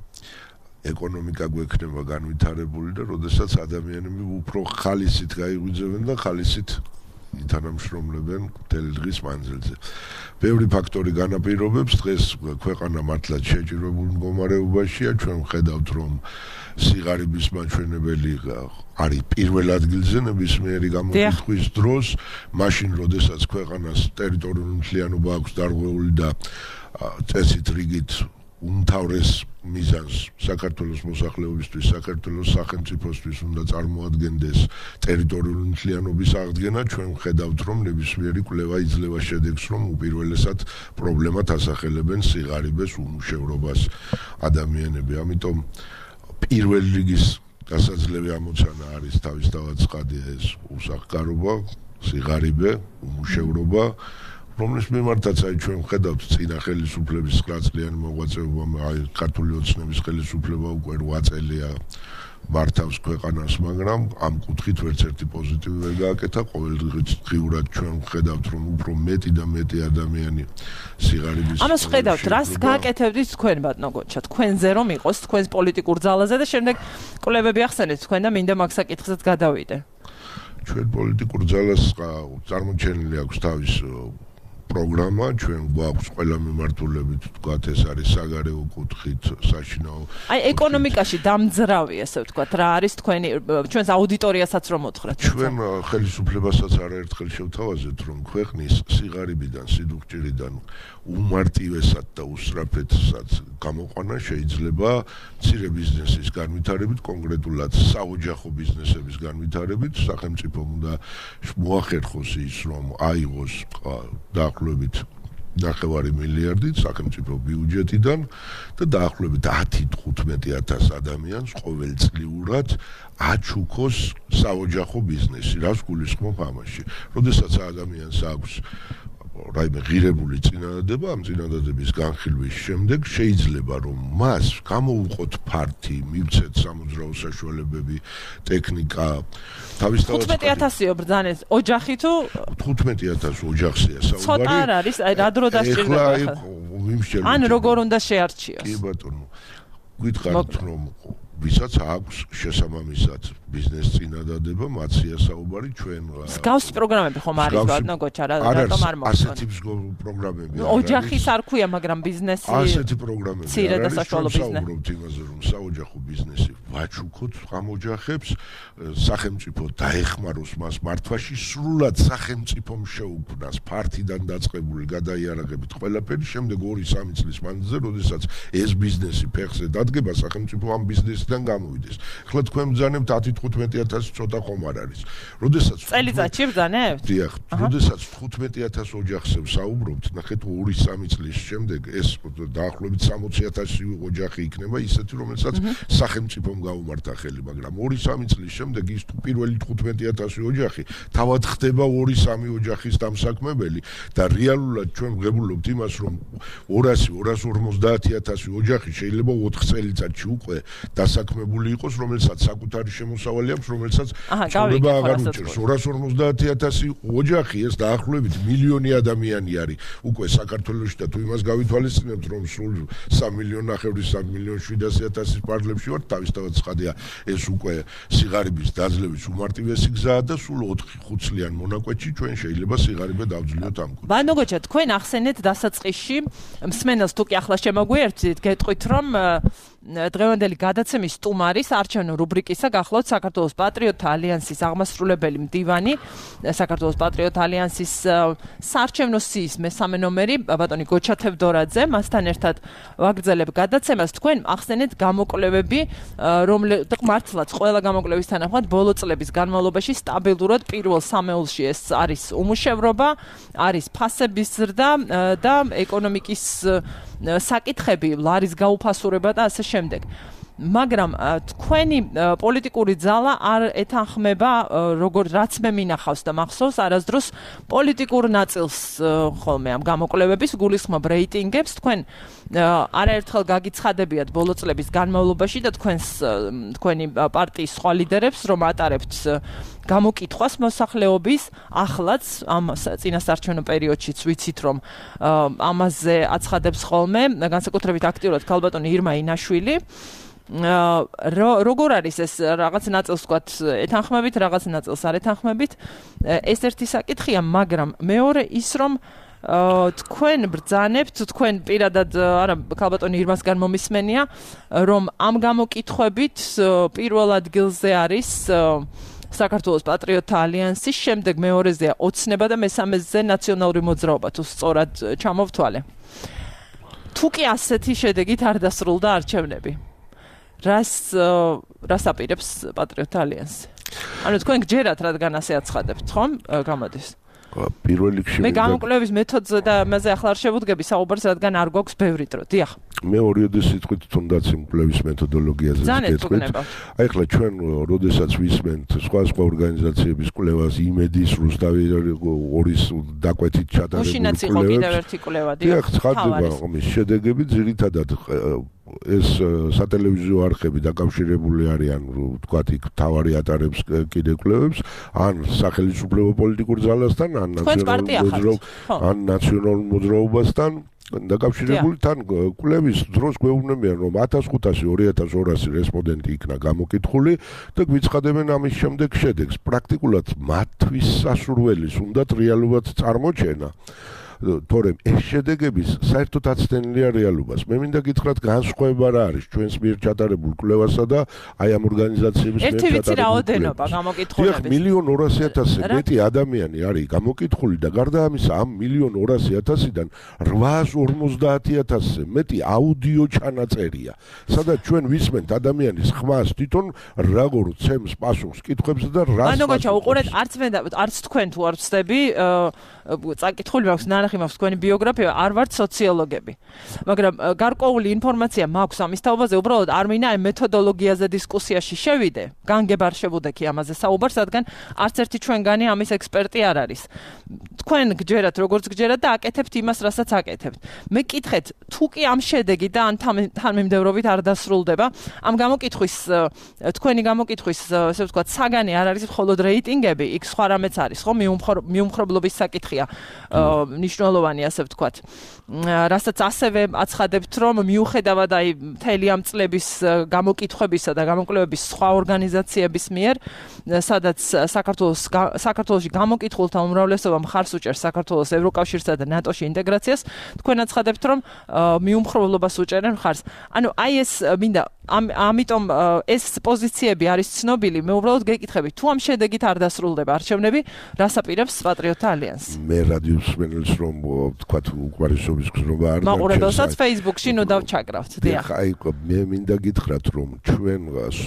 ეკონომიკა გვექნება განვითარებული და როდესაც ადამიანები უფრო ხალისით გაიღვიძებენ და ხალისით ითანამშრომლებენ მთელი დღის მანძილზე. ბევრი ფაქტორი განაპირობებს დღეს ქვეყანა მართლაც შეჭირვებულ მდგომარეობაშია. ჩვენ ვხედავთ რომ სიღარიბის მაჩვენებელი არის პირველ ადგილზე ნებისმიერი გამოკითხვის დროს, მაშინ როდესაც ქვეყანას ტერიტორიული მთლიანობა აქვს დარღვეული და წესით რიგით უმთავრეს მიზანს საქართველოს მოსახლეობისთვის, საქართველოს სახელმწიფოსთვის უნდა წარმოადგენდეს ტერიტორიული მთლიანობის აღდგენა, ჩვენ ვხედავთ რომ ნებისმიერი კვლევა იძლევა შედეგს, რომ უპირველესად პრობლემად ასახელებენ სიღარიბეს, უმუშევრობას ადამიანები. ამიტომ პირველ რიგის გასაძლევი ამოცანა არის თავისთავად ცხადია ეს უსახკარობა, სიღარიბე, უმუშევრობა, რომლის მიმართაც აი ჩვენ ვხედავთ წინა ხელისუფლების ცხრა წლიანი მოღვაწეობა, აი ქართული ოცნების ხელისუფლება უკვე რვა წელია მართავს ქვეყანას, მაგრამ ამ კუთხით ვერც ერთი პოზიტივი ვერ გააკეთა. ყოველდღიურად ჩვენ ვხედავთ რომ უფრო მეტი და მეტი ადამიანი სიღარიბის ამას ვხედავთ, რას გააკეთებდით თქვენ ბატონო გოჩა, თქვენზე რომ იყოს თქვენს პოლიტიკურ ძალაზე და შემდეგ კვლევები ახსენეთ თქვენ და მინდა მაგ საკითხზეც გადავიდე. ჩვენ პოლიტიკურ ძალას წარმოჩენილი აქვს თავის პროგრამა, ჩვენ გვაქვს ყველა მიმართულებით, თქვათ, ეს არის საგარეო კუთხით, საშინაო. აი, ეკონომიკაში დამძრავი, ასე ვთქვათ, რა არის თქვენი ჩვენს აუდიტორიასაც რომ მოთხრათ. ჩვენ ხელისუფლებასაც არაერთხელ შევთავაზეთ, რომ ქვეყნის სიღარიბიდან, სიდუხჭირიდან უმარტივესად და უსწრაფედსაც გამოყვანა შეიძლება მცირე ბიზნესის განვითარებით, კონკრეტულად საოჯახო ბიზნესების განვითარებით, სახელმწიფო უნდა მოახერხოს ის, რომ აიღოს დაახლოებით ნახევარი მილიარდით სახელმწიფო ბიუჯეტიდან და დაახლოებით ათი თხუთმეტი ათას ადამიანს ყოველწლიურად აჩუქოს საოჯახო ბიზნესი, რაც გულისხმობ ამაში. როდესაც ადამიანს აქვს რაიმე ღირებული წინადადება, ამ წინადადების განხილვის შემდეგ შეიძლება რომ მას გამოუყოთ ფართი, მივცეთ სამოძრაო საშუალებები, ტექნიკა, თავისთავად თხუთმეტი ათასიო ბრძანეთ, ოჯახი თუ თხუთმეტი ათას ოჯახია საუბარი. ცოტა არ არის, აი რა დრო დასჭირდება ახლა ვიმსჯელოთ. ან როგორ უნდა შეარჩიოს? კი ბატონო. გითხარით რომ ვისაც აქვს შესაბამისად ბიზნეს წინადადება, მათია საუბარი ჩვენ. მსგავსი პროგრამები ხომ არის ბატონო გოჩა, რატომ არ მოხდა? ასეთი პროგრამები არ არის. ოჯახის არ ქვია, მაგრამ ბიზნესი ასეთი პროგრამები არ არის. საუბრობთ იმაზე, რომ საოჯახო ბიზნესი ვაჩუქოთ ამ ოჯახებს, სახელმწიფო დაეხმაროს მას მართვაში, სრულად სახელმწიფომ შეუქმნას ფართიდან დაწყებული გადაიარაღებით ყველაფერი, შემდეგ ორი სამი წლის მანძილზე, როდესაც ეს ბიზნესი ფეხზე დადგება, სახელმწიფო ამ ბიზნესიდან გამოვიდეს. ახლა თქვენ ბრძანებთ ათი თხუთმეტი ათასი ცოტა ხომ არ არის. როდესაც წელიწადში ბრძანებთ? დიახ, როდესაც თხუთმეტი ათას ოჯახზე ვსაუბრობთ, ნახეთ ორი სამი წლის შემდეგ ეს დაახლოებით სამოცი ათასი ოჯახი იქნება ისეთი, რომელსაც სახელმწიფომ გაუმართა ხელი, მაგრამ ორი სამი წლის შემდეგ ის პირველი თხუთმეტი ათასი ოჯახი თავად ხდება ორი სამი ოჯახის დამსაქმებელი და რეალურად ჩვენ ვღებულობთ იმას, რომ ორასი ორას ორმოცდაათი ათასი ოჯახი შეიძლება ოთხ წელიწადში უკვე დასაქმებული იყოს, რომელსაც საკუთარი შემოსავალი აქვს, რომელსაც ცხოვრება აღარ უჭერს. ორას ორმოცდაათი ათასი ოჯახი ეს დაახლოებით მილიონი ადამიანი არის უკვე საქართველოში და თუ იმას გავითვალისწინებთ, რომ სულ სამი მილიონი ნახევრის სამი მილიონი შვიდასი ათასის პარლებში ვართ, თავისთავად ცხადია ეს უკვე სიღარიბის დაძლევის უმარტივესი გზაა და სულ ოთხი ხუთ წლიან მონაკვეთში ჩვენ შეიძლება სიღარიბე დავძლიოთ ამ კუთხით. ბანო გოჩა, თქვენ ახსენეთ დასაწყისში მსმენელს თუ კი ახლა შემოგვიერთდით, გეტყვით რომ დღევანდელი გადაცემის სტუმარის არჩევნო რუბრიკისა გახლავთ საქართველოს პატრიოტთა ალიანსის აღმასრულებელი მდივანი, საქართველოს პატრიოტთა ალიანსის საარჩევნო სიის მესამე ნომერი ბატონი გოჩა თევდორაძე, მასთან ერთად ვაგრძელებ გადაცემას. თქვენ ახსენეთ გამოკვლევები, რომლებიც მართლაც ყველა გამოკვლევის თანახმად ბოლო წლების განმავლობაში სტაბილურად პირველ სამეულში ეს არის უმუშევრობა, არის ფასების ზრდა და ეკონომიკის საკითხები, ლარის გაუფასურება და ასე შემდეგ. მაგრამ თქვენი პოლიტიკური ძალა არ ეთანხმება, როგორ რაც მე მინახავს და მახსოვს არასდროს პოლიტიკურ ნაწილს ხოლმე ამ გამოკვლევების გულისხმობ რეიტინგებს. თქვენ არაერთხელ გაგიცხადებიათ ბოლო წლების განმავლობაში და თქვენს თქვენი პარტიის სხვა ლიდერებს, რომ ატარებთ გამოკითხვას მოსახლეობის, ახლაც ამ წინასაარჩევნო პერიოდშიც ვიცით, რომ ამაზე აცხადებს ხოლმე განსაკუთრებით აქტიურად ქალბატონი ირმა ინაშვილი. როგორ არის ეს რაღაც ნაწილს ვთქვათ ეთანხმებით, რაღაც ნაწილს არ ეთანხმებით? ეს ერთი საკითხია, მაგრამ მეორე ის, რომ თქვენ ბრძანებთ, თქვენ პირადად არა ქალბატონი ირმასგან მომისმენია, რომ ამ გამოკითხვებით პირველ ადგილზე არის საქართველოს პატრიოტთა ალიანსის, შემდეგ მეორეზეა ოცნება და მესამეზე ნაციონალური მოძრაობა, თუ სწორად ჩამოვთვალე. თუ კი ასეთი შედეგით არ დასრულდა არჩევნები, რას რას აპირებს პატრიოტთა ალიანსი? ანუ თქვენ გჯერათ, რადგან ასე აცხადებთ, ხომ? გამოდის. პირველ რიგში მე გამოკვლევის მეთოდზე და ამაზე ახლა არ შევუდგები საუბარს, რადგან არ გვაქვს ბევრი დრო. დიახ. მე ორიოდე სიტყვით თუნდაც იმ კვლევის მეთოდოლოგიაზე ვკითხეთ. აი ახლა ჩვენ როდესაც ვისმენთ სხვა სხვა ორგანიზაციების კვლევას, იმედის, რუსთავი ორის დაკვეთით ჩატარებული კვლევები. უშინაც იყო კიდევ ერთი კვლევა, დიახ. დიახ, ცხადდება ამის შედეგები ძირითადად ეს სატელევიზიო არხები დაკავშირებული არიან, ვთქვათ, იქ თავარი ატარებს კიდე კვლევებს, ან სახელმწიფო პოლიტიკურ ძალასთან, ან ნაციონალურ ან ნაციონალურ მოძრაობასთან დაკავშირებული, თან კვლევის დროს გვეუბნებიან, რომ ათას ხუთასი ორი ათას ორასი რესპონდენტი იქნა გამოკითხული და გვიცხადებენ ამის შემდეგ შედეგს. პრაქტიკულად მათთვის სასურველის უნდათ რეალურად წარმოჩენა. თორემ ეს შედეგების საერთოდ აცდენილია რეალობას. მე მინდა გითხრათ, განსხვავება რა არის ჩვენს მიერ ჩატარებულ კვლევასა და აი ამ ორგანიზაციების მიერ ჩატარებულ. ერთი ვიცი რაოდენობა გამოკითხულების. დიახ, მილიონ ორასი ათასზე მეტი ადამიანი არის გამოკითხული და გარდა ამისა ამ მილიონ ორასი ათასიდან რვაას ორმოცდაათი ათასზე მეტი აუდიო ჩანაწერია. სადაც ჩვენ ვისმენთ ადამიანის ხმას თვითონ როგორ ცემს პასუხს კითხვებზე და რას. ანუ გოჩა უყურეთ, არც მე და არც თქვენ თუ არ ვწდები, წაკითხული მაქვს, ნანახი მაქვს თქვენი ბიოგრაფია, არ ვართ სოციოლოგები. მაგრამ გარკვეული ინფორმაცია მაქვს ამის თაობაზე, უბრალოდ არ მინდა აი მეთოდოლოგიაზე დისკუსიაში შევიდე. განგებ არ შევუდექი ამაზე საუბარს, რადგან არც ერთი ჩვენგანი ამის ექსპერტი არ არის. თქვენ გჯერათ, როგორც გჯერათ და აკეთებთ იმას, რასაც აკეთებთ. მე კითხეთ, თუ კი ამ შედეგი და ან თანმიმდევრობით არ დასრულდება, ამ გამოკითხვის თქვენი გამოკითხვის, ესე ვთქვათ, საგანი არ არის მხოლოდ რეიტინგები, იქ სხვა რამეც არის, ხო? მიუმხრობლობის საკითხია მნიშვნელოვანი, ასე ვთქვათ. რასაც ასევე აცხადებთ, რომ მიუხედავად აი მთელი ამ წლების გამოკითხვებისა და გამოკვლევების სხვა ორგანიზაციების მიერ, სადაც საქართველოს საქართველოში გამოკითხულთა უმრავლესობა მხარს უჭერს საქართველოს ევროკავშირსა და ნატოში ინტეგრაციას, თქვენ აცხადებთ, რომ მიუმხრობლობას უჭერენ მხარს. ანუ აი ეს მინდა ამიტომ ეს პოზიციები არის ცნობილი, მე უბრალოდ გეკითხები, თუ ამ შედეგით არ დასრულდება არჩევნები, რას აპირებს პატრიოტთა ალიანსი? მე რადიოს მენელს რომ თქვა უკმარისობის გზნობა არ მაყურებელსაც Facebook-ში ნუ დავჩაკრავთ, დიახ. აი, მე მინდა გითხრათ, რომ ჩვენ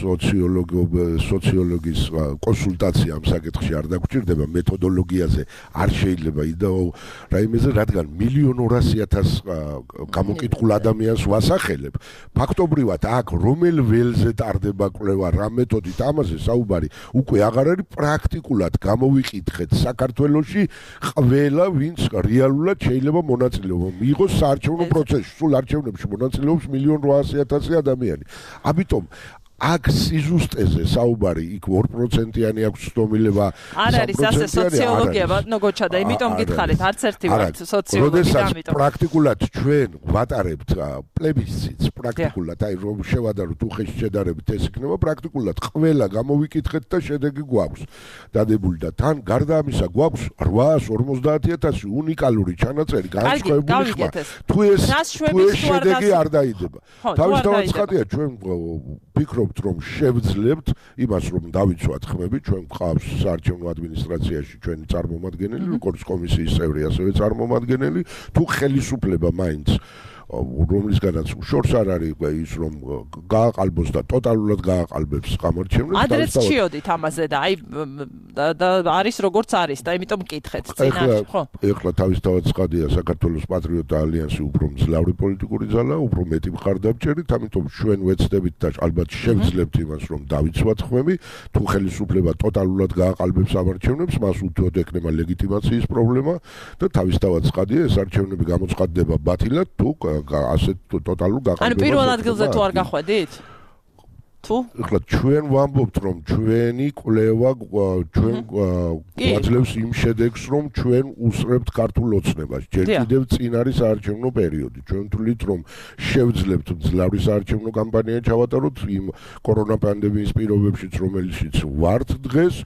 სოციოლოგის კონსულტაცია ამ საკითხში არ დაგვჭირდება, მეთოდოლოგიაზე არ შეიძლება იდაო რაიმეზე, რადგან მილიონ ორასი ათას გამოკითხულ ადამიანს ვასახელებ. ფაქტობრივად აქ რომელ ველზე ტარდება კვლევა, რა მეთოდით, ამაზე საუბარი უკვე აღარ არის. პრაქტიკულად გამოვიკითხეთ საქართველოში ყველა ვინც რეალურად შეიძლება მონაწილეობა მიიღოს საარჩევნო პროცესში. სულ არჩევნებში მონაწილეობს მილიონ რვაასი ათასი ადამიანი. ამიტომ აქ სიზუსტეზე საუბარი, იქ ორ პროცენტიანი აქვს ცდომილება. არ არის ასე სოციოლოგია, ბატონო გოჩა და იმიტომ გითხარით, არც ერთი ვართ სოციოლოგი და ამიტომ. პრაქტიკულად ჩვენ ვატარებთ პლებისციტს, პრაქტიკულად, აი რომ შევადაროთ უხეში შედარებით ეს იქნება, პრაქტიკულად ყველა გამოვიკითხეთ და შედეგი გვაქვს დადებული და თან გარდა ამისა გვაქვს რვაას ორმოცდაათი ათასი უნიკალური ჩანაწერი განსხვავებული ხმა. თუ ეს თუ ეს შედეგი არ დაიდება. თავისთავად ცხადია, ჩვენ ვფიქრობ რომ შევძლებთ იმას, რომ დავიცვათ ხმები, ჩვენ გვყავს საარჩევნო ადმინისტრაციაში ჩვენი წარმომადგენელი, როგორც კომისიის წევრი, ასევე წარმომადგენელი, თუ ხელისუფლება მაინც რომლისგანაც შორს არ არის ის რომ გააყალბოს და ტოტალურად გააყალბებს გამარჩევნებს. ადრეც შიოდით ამაზე და აი და არის როგორც არის და იმიტომ მკითხეთ წინაშე, ხო? ეხლა თავისთავად ცხადია, საქართველოს პატრიოტთა ალიანსი უფრო მძლავრი პოლიტიკური ძალაა, უფრო მეტი მხარდამჭერით, ამიტომ ჩვენ ვეცდებით და ალბათ შევძლებთ იმას, რომ დავიცვათ ხმები, თუ ხელისუფლება ტოტალურად გააყალბებს ამარჩევნებს, მას უთუოდ ექნება ლეგიტიმაციის პრობლემა და თავისთავად ცხადია, ეს არჩევნები გამოცხადდება ბათილად, თუ ასეთ ტოტალურ გაყალბებას. ანუ პირველ ადგილზე თუ არ გახვედით? თუ? ეხლა ჩვენ ვამბობთ, რომ ჩვენი კვლევა ჩვენ გვაძლევს იმ შედეგს, რომ ჩვენ უსწრებთ ქართულ ოცნებას. ჯერ კიდევ წინ არის საარჩევნო პერიოდი. ჩვენ თვლით, რომ შევძლებთ მძლავრი საარჩევნო კამპანია ჩავატაროთ იმ კორონა პანდემიის პირობებშიც, რომელშიც ვართ დღეს.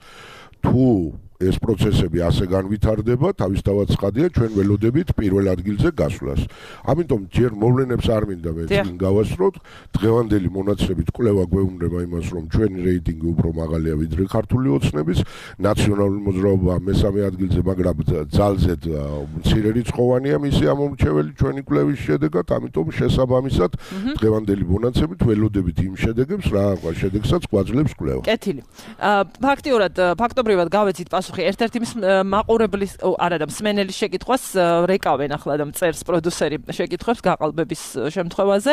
თუ ეს პროცესები ასე განვითარდება, თავისთავად ცხადია, ჩვენ ველოდებით პირველ ადგილზე გასვლას. ამიტომ ჯერ მოვლენებს არ მინდა მე წინ გავასწროთ, დღევანდელი მონაცემებით კვლევა გვეუბნება იმას, რომ ჩვენი რეიტინგი უფრო მაღალია ვიდრე ქართული ოცნების, ნაციონალური მოძრაობა მესამე ადგილზე, მაგრამ ძალზედ მცირერიცხოვანია მისი ამომრჩეველი ჩვენი კვლევის შედეგად, ამიტომ შესაბამისად დღევანდელი მონაცემით ველოდებით იმ შედეგებს, რა შედეგსაც გვაძლევს კვლევა. კეთილი. ფაქტიურად, ფაქტობრივად გავეცით ერთ-ერთი მაყურებლის, არა და მსმენელის შეკითხვას რეკავენ ახლა და მწერს პროდიუსერი შეკითხვებს გაყალბების შემთხვევაზე.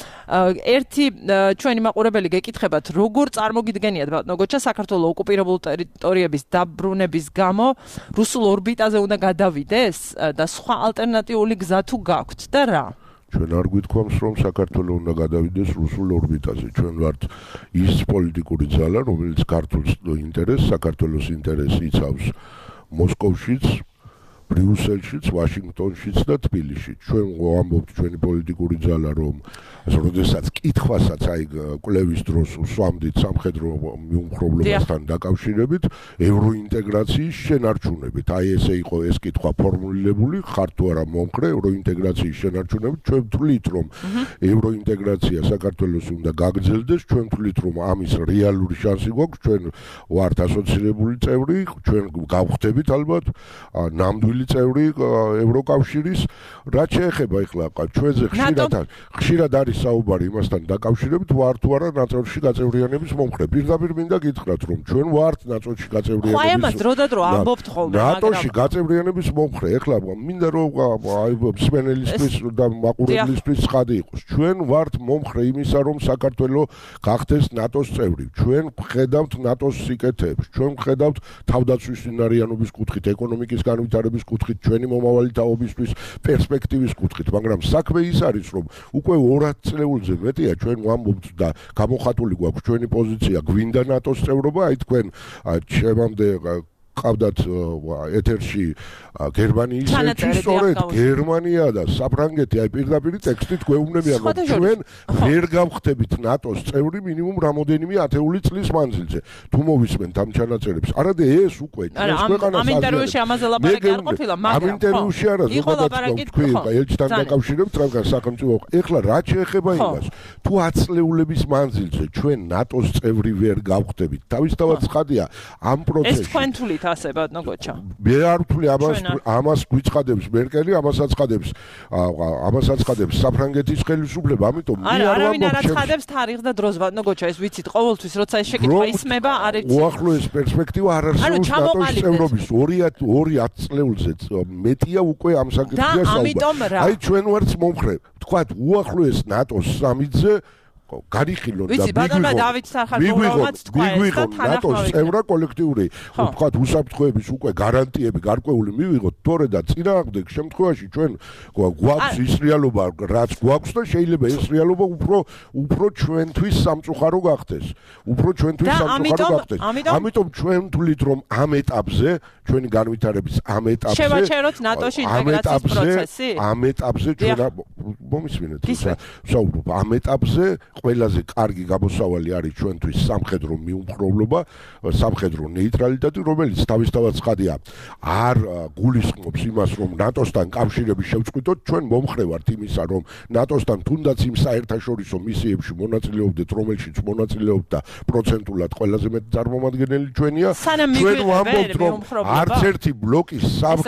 ერთი ჩვენი მაყურებელი გეკითხებათ, როგორ წარმოგიდგენიათ ბატონო გოჩა საქართველოს ოკუპირებული ტერიტორიების დაბრუნების გამო რუსულ ორბიტაზე უნდა გადავიდეს და სხვა ალტერნატიული გზა თუ გაქვთ და რა? ჩვენ არ გვითქვამს, რომ საქართველოს უნდა გადავიდეს რუსულ ორბიტაზე. ჩვენ ვართ ის პოლიტიკური ძალა, რომელიც ქართულს ინტერესს, საქართველოს ინტერესს იცავს მოსკოვშიც, ბრიუსელშიც, ვაშინგტონშიც და თბილისშიც. ჩვენ ვამბობთ ჩვენი პოლიტიკური ძალა, რომ როდესაც კითხვასაც აი კვლევის დროს უსვამდით სამხედრო მიუმხრობლობასთან დაკავშირებით, ევროინტეგრაციის შენარჩუნებით. აი ესე იყო ეს კითხვა ფორმულირებული, ხარ თუ არა მომხრე ევროინტეგრაციის შენარჩუნებით. ჩვენ ვთვლით, რომ ევროინტეგრაცია საქართველოს უნდა გაგრძელდეს, ჩვენ ვთვლით, რომ ამის რეალური შანსი გვაქვს, ჩვენ ვართ ასოცირებული წევრი, ჩვენ გავხდებით ალბათ ნამდვილი წევრი ევროკავშირის. რაც შეეხება ეხლა ჩვენზე ხშირად ხშირად არის საუბარი იმასთან დაკავშირებით, ვართ თუ არა ნატოში გაწევრიანების მომხრე. პირდაპირ მინდა გითხრათ, რომ ჩვენ ვართ ნატოში გაწევრიანების. ხო, ამას დროდადრო ამბობთ ხოლმე, მაგრამ ნატოში გაწევრიანების მომხრე. ეხლა მინდა რომ აი მსმენელისთვის და მაყურებლისთვის ცხადი იყოს. ჩვენ ვართ მომხრე იმისა, რომ საქართველო გახდეს ნატოს წევრი. ჩვენ ვხედავთ ნატოს სიკეთეებს. ჩვენ ვხედავთ თავდაცვის უნარიანობის კუთხით, ეკონომიკის განვითარების კუთხით, ჩვენი მომავალი თაობისთვის პერსპექტივის კუთხით, მაგრამ საქმე ის არის, რომ უკვე ორ წლეულზე მეტია ჩვენ ვამბობთ და გამოხატული გვაქვს ჩვენი პოზიცია, გვინდა ნატოს წევრობა, აი თქვენ ჩემამდე ყავდათ ეთერში გერმანიის ელჩი, სწორედ გერმანია და საფრანგეთი აი პირდაპირ ტექსტით გვეუბნებიან, რომ ჩვენ ვერ გავხდებით ნატოს წევრი მინიმუმ რამოდენიმე ათეული წლის მანძილზე. თუ მოვისმენთ ამ ჩანაწერებს, არადა ეს უკვე ჩვენს ქვეყანას ამ ინტერვიუში ამაზე ლაპარაკი არ ყოფილა, მაგრამ ამ ინტერვიუში არა, ზოგადად თქვი ელჩთან დაკავშირებით, რადგან სახელმწიფო ეხლა რა შეეხება იმას, თუ ათ წლეულების მანძილზე ჩვენ ნატოს წევრი ვერ გავხდებით, თავისთავად ცხადია ამ პროცესში. ეს თქვენ თulit ასე ბატონო გოჩა. მე არ ვთვლი ამას ამას გვიცხადებს მერკელი, ამას აცხადებს ამას აცხადებს საფრანგეთის ხელისუფლება, ამიტომ მე არ ვამბობ. არა, არავინ არ აცხადებს თარიღს და დროს ბატონო გოჩა, ეს ვიცით ყოველთვის როცა ეს შეკითხვა ისმება, არ იცით. უახლოეს პერსპექტივა არ არსებობს ნატოს წევრობის ორი ათ წლეულზე მეტია უკვე ამ საკითხზე საუბარი. აი ჩვენ ვართ მომხრე. თქვათ უახლოეს ნატოს სამიტზე გარიხილონ და მიგვიღონ მიგვიღონ ნატოს წევრა კოლექტიური ვთქვათ უსაფრთხოების უკვე გარანტიები გარკვეული მივიღოთ, თორე და წინააღმდეგ შემთხვევაში ჩვენ გვაქვს ის რეალობა რაც გვაქვს და შეიძლება ეს რეალობა უფრო უფრო ჩვენთვის სამწუხარო გახდეს, უფრო ჩვენთვის სამწუხარო გახდეს. ამიტომ ჩვენ ვთვლით, რომ ამ ეტაპზე ჩვენი განვითარების ამ ეტაპზე შევაჩეროთ ნატოში ინტეგრაციის პროცესი. ამ ეტაპზე ჩვენ მომისმინეთ საუბრობ ამ ეტაპზე ყველაზე კარგი გამოსავალი არის ჩვენთვის სამხედრო მიუმხრობლობა, სამხედრო ნეიტრალიტეტი, რომელიც თავისთავად ცხადია არ გულისხმობს იმას, რომ ნატოსთან კავშირები შევწყვიტოთ. ჩვენ მომხრე ვართ იმისა, რომ ნატოსთან თუნდაც იმ საერთაშორისო მისიებში მონაწილეობდეთ, რომელშიც მონაწილეობთ და პროცენტულად ყველაზე მეტი წარმომადგენელი ჩვენია. ჩვენ ვამბობთ, რომ არც ერთი ბლოკის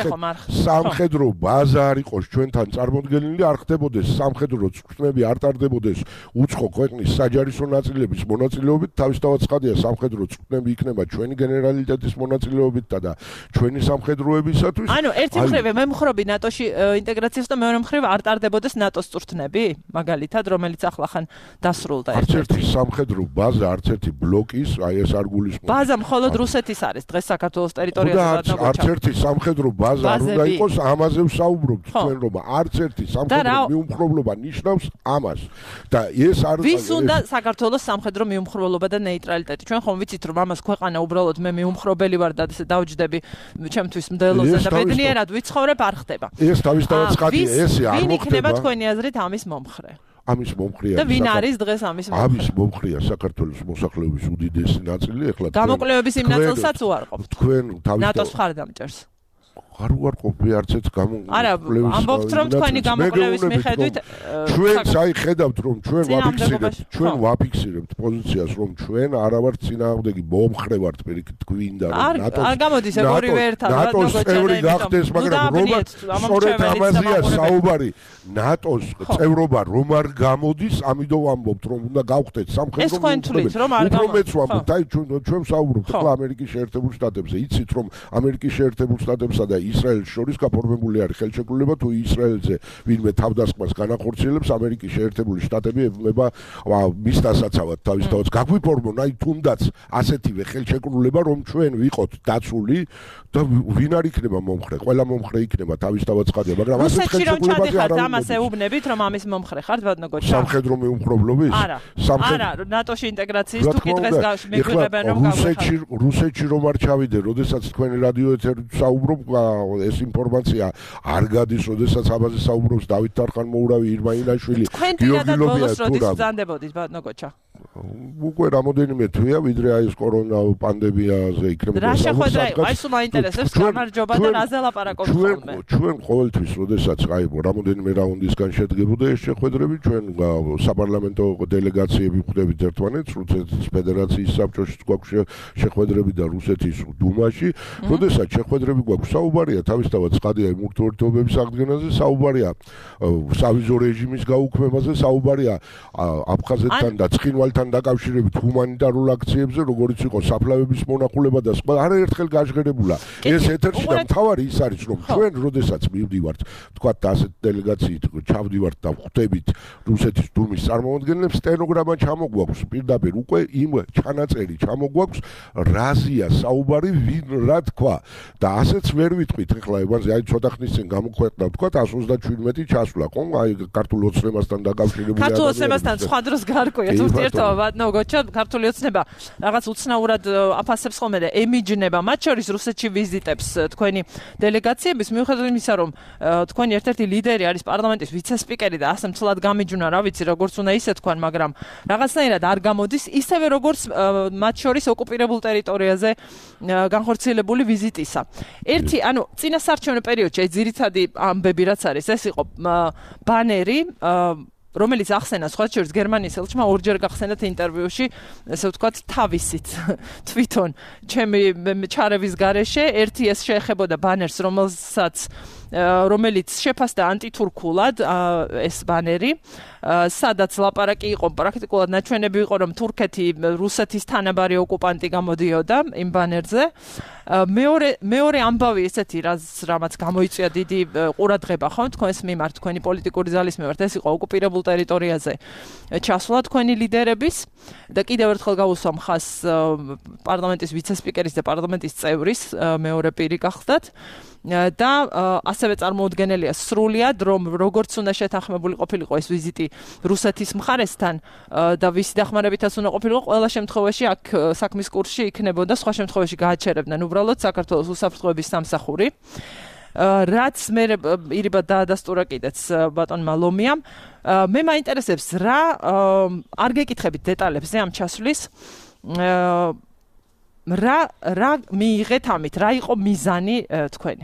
სამხედრო ბაზა არ იყოს ჩვენთან წარმოდგენილი, არ ხდებოდეს სამხედრო წვრთნები, არ ტარდებოდეს უცხო ქვეყნის საჯარისო ნაწილების მონაწილეობით, თავისთავად ცხადია სამხედრო წვრთნები იქნება ჩვენი გენერალიტეტის მონაწილეობით და ჩვენი სამხედროებისათვის. ანუ ერთი მხრივ მემხრობი ნატოში ინტეგრაციას და მეორე მხრივ არ ტარდებოდეს ნატოს წვრთნები, მაგალითად, რომელიც ახლახან დასრულდა. არც ერთი სამხედრო ბაზა, არც ერთი ბლოკის, აი ეს არ გულისხმობს. ბაზა მხოლოდ რუსეთის არის დღეს საქართველოს ტერიტორიაზე. არც ერთი სამხედრო ბაზა არ უნდა იყოს, ამაზე ვსაუბრობთ ჩვენ, რომ არც ერთი სამხედრო მიუმხრობლობა ნიშნავს ამას. და ეს არ ვის უნდა საქართველოს სამხედრო მიუმხრობლობა და ნეიტრალიტეტი? ჩვენ ხომ ვიცით, რომ ამას ქვეყანა უბრალოდ მე მიუმხრობელი ვარ და ესე დავჯდები ჩემთვის მდელოზე და ბედნიერად ვიცხოვრებ არ ხდება. ეს თავისთავად ცხადია, ესე არ მოხდება. ვინ იქნება თქვენი აზრით ამის მომხრე? ამის მომხრეა. და ვინ არის დღეს ამის მომხრე? ამის მომხრეა საქართველოს მოსახლეობის უდიდესი ნაწილი, ეხლა გამოკვლევების იმ ნაწილსაც უარყოფთ. თქვენ თავისთავად ნატოს მხარდამჭერს. არ უარყოფი არც ერთ გამოკვლევის. არა, ამბობთ რომ თქვენი გამოკვლევის მიხედვით ჩვენს აი ხედავთ რომ ჩვენ ვაფიქსირებთ, ჩვენ ვაფიქსირებთ პოზიციას, რომ ჩვენ არა ვართ წინააღმდეგი, მომხრე ვართ პირიქით გვინდა რომ ნატოს არ გამოდის ეგ ორივე ერთად ნატოს წევრი გახდეს, მაგრამ რომაც სწორედ ამაზეა საუბარი. ნატოს წევრობა რომ არ გამოდის, ამიტომ ვამბობთ რომ უნდა გავხდეთ სამხედრო ეს თქვენ თვლით რომ არ გამოდის. აი ჩვენ ჩვენ ვსაუბრობთ ხოლმე ამერიკის შეერთებულ შტატებზე. იცით რომ ამერიკის შეერთებულ შტატებსა და ისრაელს შორის გაფორმებული არის ხელშეკრულება, თუ ისრაელზე ვინმე თავდასხმას განახორციელებს, ამერიკის შეერთებული შტატები ებმება მის დასაცავად თავისთავად. გაგვიფორმონ აი თუნდაც ასეთივე ხელშეკრულება, რომ ჩვენ ვიყოთ დაცული და ვინ არ იქნება მომხრე? ყველა მომხრე იქნება თავისთავად ცხადია, მაგრამ ასეთ ხელშეკრულებაზე არ არის. ამას ეუბნებით, რომ ამის მომხრე ხართ, ბატონო გოჩა? სამხედრო მიუმხრობლობის? არა. არა, ნატოში ინტეგრაციის თუ კი დღეს მეგვიყვებიან რომ რუსეთში რუსეთში რომ არ ჩავიდე, როდესაც თქვენი რადიო ეთერით საუბრობ, ეს ინფორმაცია არ გადის, როდესაც აბაზე საუბრობს დავით თარხან-მოურავი, ირმა ინაშვილი, გიორგი ლობია თუ რა. ბრძანდებოდით ბატონო გოჩა. უკვე რამოდენიმე თვეა, ვიდრე აი ეს კორონა პანდემიაზე იქნებოდა. რა შეხვედრა იყო? აი სულ მაინტერესებს გამარჯობა და რაზე ლაპარაკობთ ხოლმე. ჩვენ ყოველთვის, როდესაც აი რამოდენიმე რაუნდისგან შედგებოდა ეს შეხვედრები, ჩვენ საპარლამენტო დელეგაციები ხვდებით ერთმანეთს, რუსეთის ფედერაციის საბჭოში გვაქვს შეხვედრები და რუსეთის დუმაში, როდესაც შეხვედრები გვაქვს საუბარია თავისთავად ცხადია იმ ურთიერთობების აღდგენაზე, საუბარია სავიზო რეჟიმის გაუქმებაზე, საუბარია აფხაზეთთან და ცხინვალთან დაკავშირებით ჰუმანიტარულ აქციებზე, როგორც იყო საფლავების მონახულება და სხვა, არაერთხელ გაჟღერებულა ეს ეთერში და მთავარი ის არის, რომ ჩვენ როდესაც მივდივართ, თქვათ ასეთ დელეგაციით ჩავდივართ და ხვდებით რუსეთის დუმის წარმომადგენლებს, სტენოგრამა ჩამოგვაქვს, პირდაპირ უკვე იმ ჩანაწერი ჩამოგვაქვს, რაზია საუბარი, ვინ რა თქვა და ასეც ვერ ვიტყვით ეხლა ევანზე, აი ცოტა ხნის წინ გამოქვეყნდა, თქვათ one ოცდაშვიდმეტი ჩასვლა, ხო? აი ქართულ ოცნებასთან დაკავშირებული ქართულ ოცნებასთან სხვა დროს გარკვიეთ ურთიერთობა ბატონო გოჩა, ქართული ოცნება რაღაც უცნაურად აფასებს ხოლმე და ემიჯნება, მათ შორის რუსეთში ვიზიტებს თქვენი დელეგაციების, მიუხედავად იმისა, რომ თქვენი ერთ-ერთი ლიდერი არის პარლამენტის ვიცე-სპიკერი და ასე მთლად გამიჯვნა, რა ვიცი, როგორც უნდა ისე თქვან, მაგრამ რაღაცნაირად არ გამოდის, ისევე როგორც მათ შორის ოკუპირებულ ტერიტორიაზე განხორციელებული ვიზიტისა. ერთი, ანუ წინასარჩევნო პერიოდში ეს ძირითადი ამბები რაც არის, ეს იყო ბანერი, რომელიც ახსენა სხვა შორის გერმანიის ელჩმა ორჯერ გახსენათ ინტერვიუში, ესე ვთქვათ, თავისით თვითონ ჩემი ჩარევის გარეშე, ერთი ეს შეეხებოდა ბანერს, რომელსაც რომელიც შეფასდა ანტითურქულად ეს ბანერი, სადაც ლაპარაკი იყო, პრაქტიკულად ნაჩვენები იყო, რომ თურქეთი რუსეთის თანაბარი ოკუპანტი გამოდიოდა იმ ბანერზე. მეორე მეორე ამბავი ესეთი, რამაც გამოიწვია დიდი ყურადღება, ხო, თქვენს მიმართ, თქვენი პოლიტიკური ძალის მიმართ, ეს იყო ოკუპირებულ ტერიტორიაზე ჩასვლა თქვენი ლიდერების და კიდევ ერთხელ გავუსვა მხას პარლამენტის ვიცე-სპიკერის და პარლამენტის წევრის მეორე პირი გახდათ. და ასევე წარმოუდგენელია სრულად, რომ როგორც უნდა შეთანხმებული ყოფილიყო ეს ვიზიტი რუსეთის მხარესთან და ვისი დახმარებითაც უნდა ყოფილიყო, ყველა შემთხვევაში აქ საქმის კურსში იქნებოდა, სხვა შემთხვევაში გააჩერებდნენ უბრალოდ საქართველოს უსაფრთხოების სამსახური. რაც მე ირიბად დაადასტურა კიდეც ბატონმა ლომიამ, მე მაინტერესებს რა არ გეკითხებით დეტალებზე ამ ჩასვლის, რა რა მიიღეთ ამით, რა იყო მიზანი თქვენი?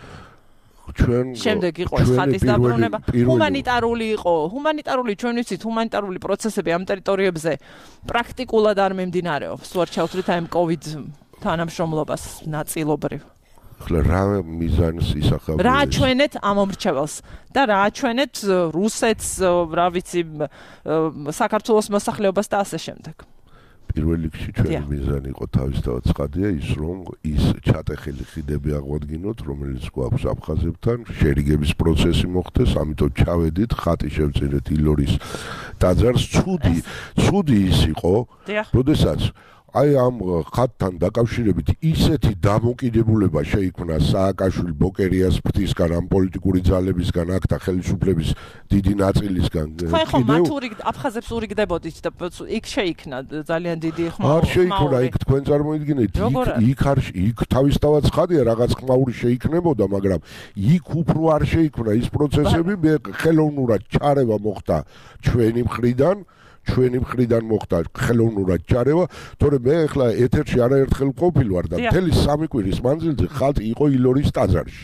ჩვენ შემდეგ იყო ეს ხატის დაბრუნება, ჰუმანიტარული იყო, ჰუმანიტარული ჩვენ ვიცით, ჰუმანიტარული პროცესები ამ ტერიტორიებზე პრაქტიკულად არ მიმდინარეობს, თუ არ ჩავთვლით აი ამ COVID თანამშრომლობას ნაწილობრივ. ხლა რა მიზანს ისახავთ? რა აჩვენეთ ამ მომრჩეველს და რა აჩვენეთ რუსეთს, რა ვიცი, საქართველოს მოსახლეობას და ასე შემდეგ. პირველ რიგში ჩვენი მიზანი იყო თავისთავად ცხადია ის, რომ ის ჩატეხილი ხიდები აღვადგინოთ, რომელიც გვაქვს აფხაზებთან, შერიგების პროცესი მოხდეს, ამიტომ ჩავედით, ხატი შევწირეთ ილორის ტაძარს, ცუდი, ცუდი ის იყო, როდესაც აი ამ ხატთან დაკავშირებით ისეთი დამოკიდებულება შეიქმნა სააკაშვილი ბოკერიას ფრთისგან, ამ პოლიტიკური ძალებისგან, აქ და ხელისუფლების დიდი ნაწილისგან. ხო, ხო, მათური აფხაზებს ურიგდებოდით და იქ შეიქმნა ძალიან დიდი ხმაური. არ შეიქმნა, იქ თქვენ წარმოიდგინეთ, იქ არ იქ თავისთავად ცხადია რაღაც ხმაური შეიქმნებოდა, მაგრამ იქ უფრო არ შეიქმნა ის პროცესები, ხელოვნურად ჩარევა მოხდა ჩვენი მხრიდან. ჩვენი მხრიდან მოხდა ხელოვნურად ჩარევა, თორემ მე ახლა ეთერში არაერთხელ ყოფილი ვარ და მთელი სამი კვირის მანძილზე ხალხი იყო ილორის ტაძარში.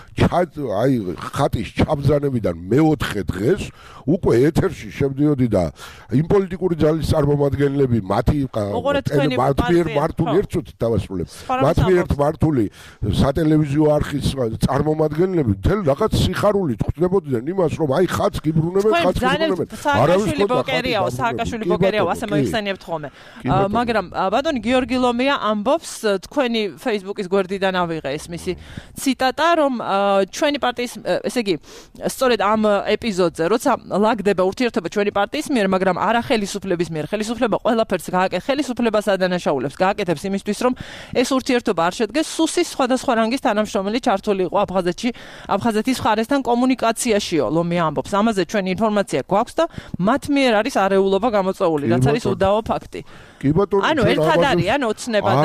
აი ხატის ჩაბრძანებიდან მეოთხე დღეს უკვე ეთერში შევდიოდი და იმ პოლიტიკური ძალის წარმომადგენლები მათი მათ მიერ მართული ერთად დავასრულებ. მათ მიერ მართული სატელევიზიო არხის წარმომადგენლები მთელ რაღაც სიხარულით ხვდებოდნენ იმას, რომ აი ხატს გიბრუნებენ, ხატს გიბრუნებენ. არავის ბოკერიაო, სააკაშვილი ბოკერიაო, ასე მოიხსენიებთ ხოლმე. მაგრამ ბატონი გიორგი ლომია ამბობს, თქვენი Facebook-ის გვერდიდან ავიღე ეს მისი ციტატა, რომ ჩვენი პარტიის, ესე იგი, სწორედ ამ ეპიზოდზე, როცა ლაგდება ურთიერთობა ჩვენი პარტიის მიერ, მაგრამ არა ხელისუფლების მიერ, ხელისუფლება ყველაფერს გააკეთებს, ხელისუფლებას ადანაშაულებს, გააკეთებს იმისთვის, რომ ეს ურთიერთობა არ შედგეს, სუსის სხვადასხვა რანგის თანამშრომელი ჩართული იყო აფხაზეთში, აფხაზეთის მხარესთან კომუნიკაციაშიო, ლომია ამბობს. ამაზე ჩვენი ინფორმაცია გვაქვს და მათ მიერ არის არეულობა გამოწვეული, რაც არის უდავო ფაქტი. კი ბატონო, ანუ ერთად არიან ოცნება და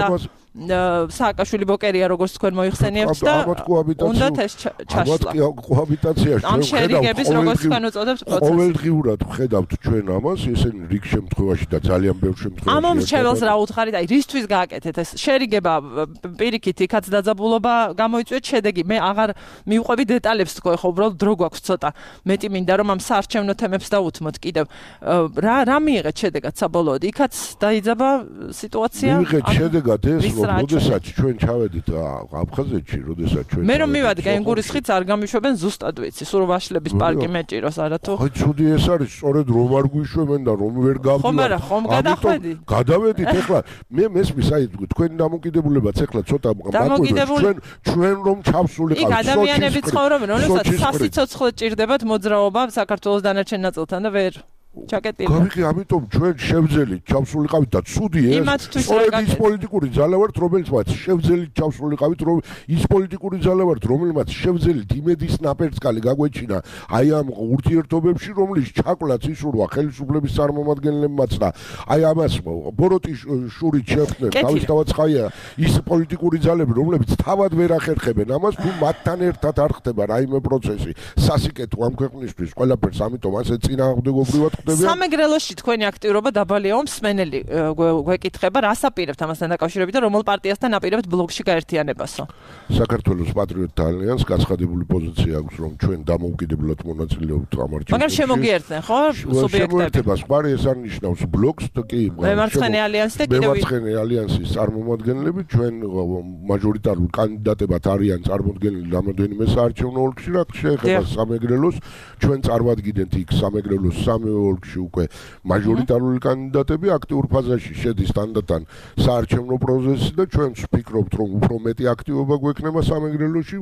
სააკაშვილი ბოკერია როგორც თქვენ მოიხსენიებთ და უნდათ ეს ჩაშლა. კოაბიტაციაში ამ შერიგების როგორც თქვენ უწოდებთ პროცესი. ყოველდღიურად ვხედავთ ჩვენ ამას, ესენი რიგ შემთხვევაში და ძალიან ბევრ შემთხვევაში. ამ მომრჩეველს რა უთხარით, აი რისთვის გააკეთეთ ეს შერიგება პირიქით იქაც დაძაბულობა გამოიწვიეთ შედეგი. მე აღარ მივყვები დეტალებს თქო, ხო უბრალოდ დრო გვაქვს ცოტა. მეტი მინდა რომ ამ საარჩევნო თემებს დავუთმოთ კიდევ. რა რა მიიღეთ შედეგად საბოლოოდ? იქაც დაიძაბა სიტუაცია? მიიღეთ შედეგად ეს რომ როდესაც ჩვენ ჩავედით აფხაზეთში, როდესაც ჩვენ მე რომ მივადგა ენგურის ხიდს არ გამიშვებენ ზუსტად ვიცი, სულ ვაშლების პარკი მეჭიროს არათუ. ხო, ცუდი ეს არის, სწორედ რომ არ გვიშვებენ და რომ ვერ გავდივართ. ხომ არა, ხომ გადახვედი. გადავედით ეხლა მე მესმის აი თქვენი დამოკიდებულებაც ეხლა ცოტა მაგვიგვებს ჩვენ ჩვენ რომ ჩავსულიყავით. იქ ადამიანები ცხოვრობენ, როდესაც სასიცოცხლე ჭირდებათ მოძრაობა საქართველოს დანარჩენ ნაწილთან და ვერ ჩაკეტილი. გავიხი, ამიტომ ჩვენ შევძელით ჩავსულიყავით და ცუდი ეს. სწორედ ის პოლიტიკური ძალა ვართ, რომელიც მათ შევძელით ჩავსულიყავით, რომ ის პოლიტიკური ძალა ვართ, რომელმაც შევძელით იმედის ნაპერწკალი გაგვეჩინა აი ამ ურთიერთობებში, რომლის ჩაკლაც ისურვა ხელისუფლების წარმომადგენლებმაც და აი ამას ბოროტის შურით შეხვდნენ თავისთავად ხაია ის პოლიტიკური ძალები, რომლებიც თავად ვერ ახერხებენ ამას, თუ მათთან ერთად არ ხდება რაიმე პროცესი. სასიკეთო ამ ქვეყნისთვის ყველაფერს, ამიტომ ასე წინააღმდეგობრივად სამეგრელოში თქვენი აქტიურობა დაბალიაო, მსმენელი გვეკითხება, რას აპირებთ ამასთან დაკავშირებით და რომელ პარტიასთან აპირებთ ბლოკში გაერთიანებასო? საქართველოს პატრიოტთა ალიანსს გაცხადებული პოზიცია აქვს, რომ ჩვენ დამოუკიდებლად მონაწილეობთ ამ არჩევნებში. მაგრამ შემოგიერთდნენ, ხო, სუბიექტები? შემოერთებას ყარი ეს არ ნიშნავს ბლოკს, კი. მემარცხენე ალიანსი და კიდევ მემარცხენე ალიანსის წარმომადგენლები ჩვენ მაჟორიტარულ კანდიდატებად არიან წარმოდგენილი რამოდენიმე საარჩევნო ოლქში, რა შეეხება სამეგრელოს, ჩვენ წარმოვადგინეთ იქ სამეგრელოს სამი ოლქში უკვე მაჟორიტარული კანდიდატები აქტიურ ფაზაში შედის თანდათან საარჩევნო პროცესი და ჩვენ ვფიქრობთ რომ უფრო მეტი აქტივობა გვექნება სამეგრელოში.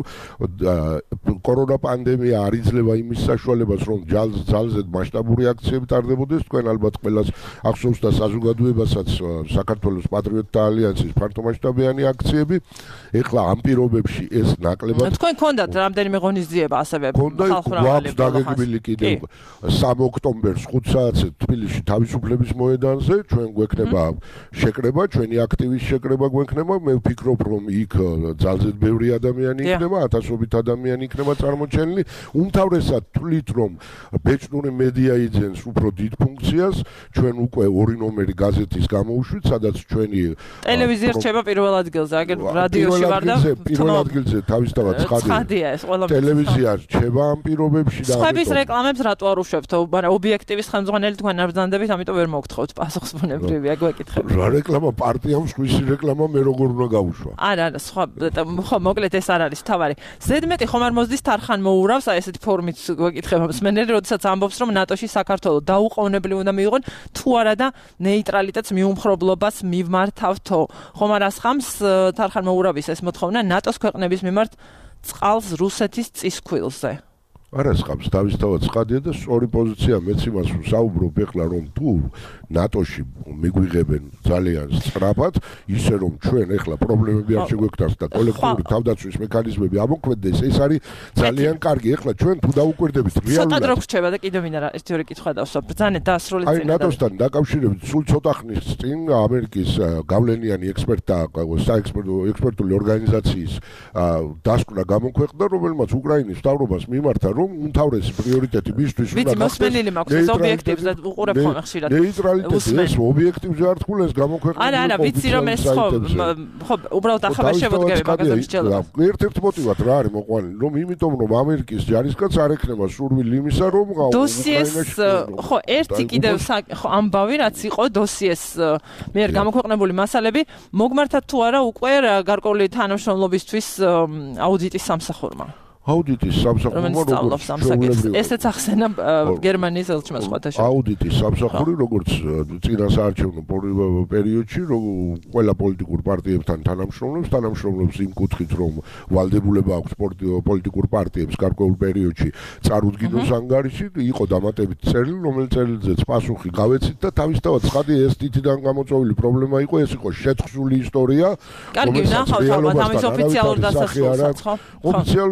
კორონა პანდემია არ იძლევა იმის საშუალებას რომ ძალზედ მასშტაბური აქციები ტარდებოდეს. თქვენ ალბათ ყველას ახსოვს და საზოგადოებასაც საქართველოს პატრიოტთა ალიანსის ფართომასშტაბიანი აქციები. ეხლა ამ პირობებში ეს ნაკლებად თქვენ გქონდათ რამდენიმე ღონისძიება ასევე ხალხმრავალი დაგეგმილი კიდევ სამი ოქტომბერს ხუთ საათზე თბილისში თავისუფლების მოედანზე ჩვენ გვექნება შეკრება, ჩვენი აქტივის შეკრება გვექნება. მე ვფიქრობ რომ იქ ძალზედ ბევრი ადამიანი იქნება, ათასობით ადამიანი იქნება წარმოჩენილი. უმთავრესად თვლით რომ ბეჭდური მედია იძენს უფრო დიდ ფუნქციას. ჩვენ უკვე ორი ნომერი გაზეთის გამოვუშვით, სადაც ჩვენი ტელევიზია რჩება პირველ ადგილზე, აგერ რადიოში ვარ და პირველ ადგილზე თავისთავად ცხადია ეს ყველა ტელევიზია რჩება ამ პირობებში და სხვების რეკლამებს რატო არ უშვებთ? მაგრამ ობიექტივის ხელმძღვანელი თქვენ არ ბრძანდებით, ამიტომ ვერ მოგთხოვთ პასუხს ბუნებრივია, გვეკითხებით. რა რეკლამა პარტიამ სხვისი რეკლამა მე როგორ უნდა გავუშვა? არა, არა, სხვა ხო მოკლედ ეს არ არის თავარი. ზედმეტი ხომ არ მოსდის თარხან მოურავს, აი ესეთი ფორმით გვეკითხება მსმენელი, როდესაც ამბობს რომ ნატოში საქართველოს დაუყოვნებლივ უნდა მიიღონ, თუ არა და ნეიტრალიტეტს მიუმხრობლობას მივმართავთო. ხომ არ ასხამს თარხან მოურავის ეს მოთხოვნა ნატოს ქვეყნების მიმართ წყალს რუსეთის წისქვილზე? არა სხამს, თავისთავად სხადია და სწორი პოზიცია მეც იმას ვსაუბრობ ეხლა რომ თუ ნატოში მიგვიღებენ ძალიან სწრაფად, ისე რომ ჩვენ ეხლა პრობლემები არ შეგვექნას და კოლექტიური თავდაცვის მექანიზმები ამოქმედდეს, ეს არის ძალიან კარგი. ეხლა ჩვენ თუ დაუკვირდებით რეალურად ცოტა დრო გრჩება და კიდევ მინდა ერთი ორი კითხვა დავსვა. ბრძანეთ დაასრულეთ წინ. აი ნატოსთან დაკავშირებით სულ ცოტა ხნის წინ ამერიკის გავლენიანი ექსპერტთა საექსპერტო ექსპერტული ორგანიზაციის დასკვნა გამოქვეყნდა, რომელმაც უკრაინის მთავრობას მიმართა რომ უმთავრესი პრიორიტეტი მისთვის უნდა გახდეს. ვიცი, მოსმენილი მაქვს ეს ობიექტივზე უყურებ ხოლმე ხშირად. ნეიტრალიტეტი ეს ობიექტივზე არ თქულეს გამოქვეყნებული. არა, არა, ვიცი რომ ეს ხო ხო უბრალოდ ახლა შევდგები მაგაზე მსჯელობას. ერთ-ერთ მოტივად რა არის მოყვანილი, რომ იმიტომ რომ ამერიკის ჯარისკაც არ ექნება სურვილი იმისა რომ დოსიეს ხო ერთი კიდევ ხო ამბავი რაც იყო დოსიეს მიერ გამოქვეყნებული მასალები მოგმართათ თუ არა უკვე გარკვეული თანამშრომლობისთვის აუდიტის სამსახურმა. აუდიტის სამსახურმა როგორც ჩვეულებრივ ესეც ახსენა გერმანიის ელჩმა სხვათა შორის. აუდიტის სამსახური როგორც წინა საარჩევნო პერიოდში ყველა პოლიტიკურ პარტიებთან თანამშრომლობს, თანამშრომლობს იმ კუთხით რომ ვალდებულება აქვს პოლიტიკურ პარტიებს გარკვეულ პერიოდში წარუდგინოს ანგარიში, იყო დამატებით წერილი, რომელიც წერილზეც პასუხი გავეცით და თავისთავად ცხადია ეს თითიდან გამოწვეული პრობლემა იყო, ეს იყო შეთხზული ისტორია. კარგი, ნახავთ ალბათ ამის ოფიციალურ დასასრულსაც, ხო? ოფიციალურ დასასრულს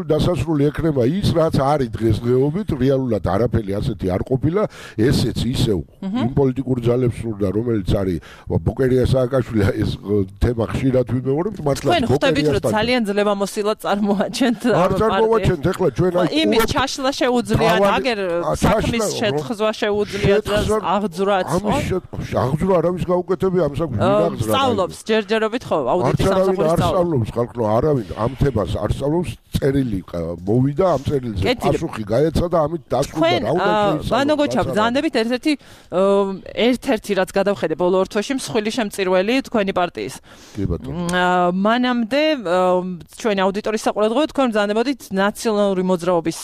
დასასრული ექნება ის, რაც არის დღესდღეობით, რეალურად არაფერი ასეთი არ ყოფილა, ესეც ისევ იმ პოლიტიკურ ძალებს სურდა, რომელიც არის ბოკერია სააკაშვილი, ეს თემა ხშირად ვიმეორებთ, მართლა ბოკერიას. თქვენ ხვდებით, რომ ძალიან ძლევამოსილად წარმოაჩენთ არ წარმოაჩენთ, ეხლა ჩვენ აი იმის ჩაშლა შეუძლიათ, აგერ საქმის შეთხზვა შეუძლიათ და აღძვრაც, ხო? აღძვრა არავის გაუკეთებია ამ საქმეს ვინაღძრა. სწავლობს ჯერჯერობით ხო, აუდიტის სამსახურის არ სწავლობს ხალხო, არავინ ამ თემას არ სწავლობს, წერილი მოვიდა ამ წერილზე პასუხი გაეცა და ამით დასრულდა, რა უნდა შეისწავლოს. ბანოგოჩა ბრძანდებით ერთ-ერთი ერთ-ერთი რაც გადავხედე ბოლო ორ თვეში მსხვილი შემწირველი თქვენი პარტიის. კი ბატონო. მანამდე ჩვენი აუდიტორის საყურადღებოდ თქვენ ბრძანდებოდით ნაციონალური მოძრაობის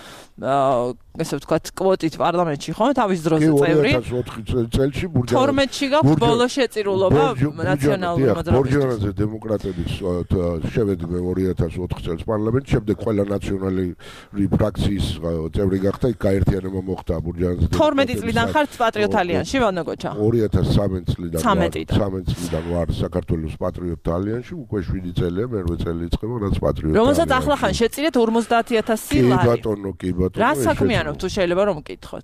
ესე ვთქვათ, კვოტით პარლამენტში, ხო? თავის დროზე წევრი. ორი ათას ოთხი წელში ბურჯანაძე. თორმეტში გაქვს ბოლო შეწირულობა ნაციონალური მოძრაობის. ბურჯანაძე დემოკრატების შევედნენ ორი ათას ოთხ წელს პარლამენტში, შემდეგ ყველა ნაციონალური ფრაქციის წევრი გახდა, იქ გაერთიანება მოხდა ბურჯანაძე. თორმეტი წლიდან ხართ პატრიოტ ალიანსში, ბანოგოჩა? ორი ათას სამი წლიდან ცამეტიდან. ცამეტ წლიდან ვარ საქართველოს პატრიოტ ალიანსში, უკვე შვიდი წელია, მერვე წელი იწყება, რაც პატრიოტ ალიანსში. რომელსაც ახლა ხან შეწირეთ ორმოცდაათი ათასი ლარი. კი ბატონო, კი ბატონო. რა საქმიანობ თუ შეიძლება რომ მკითხოთ?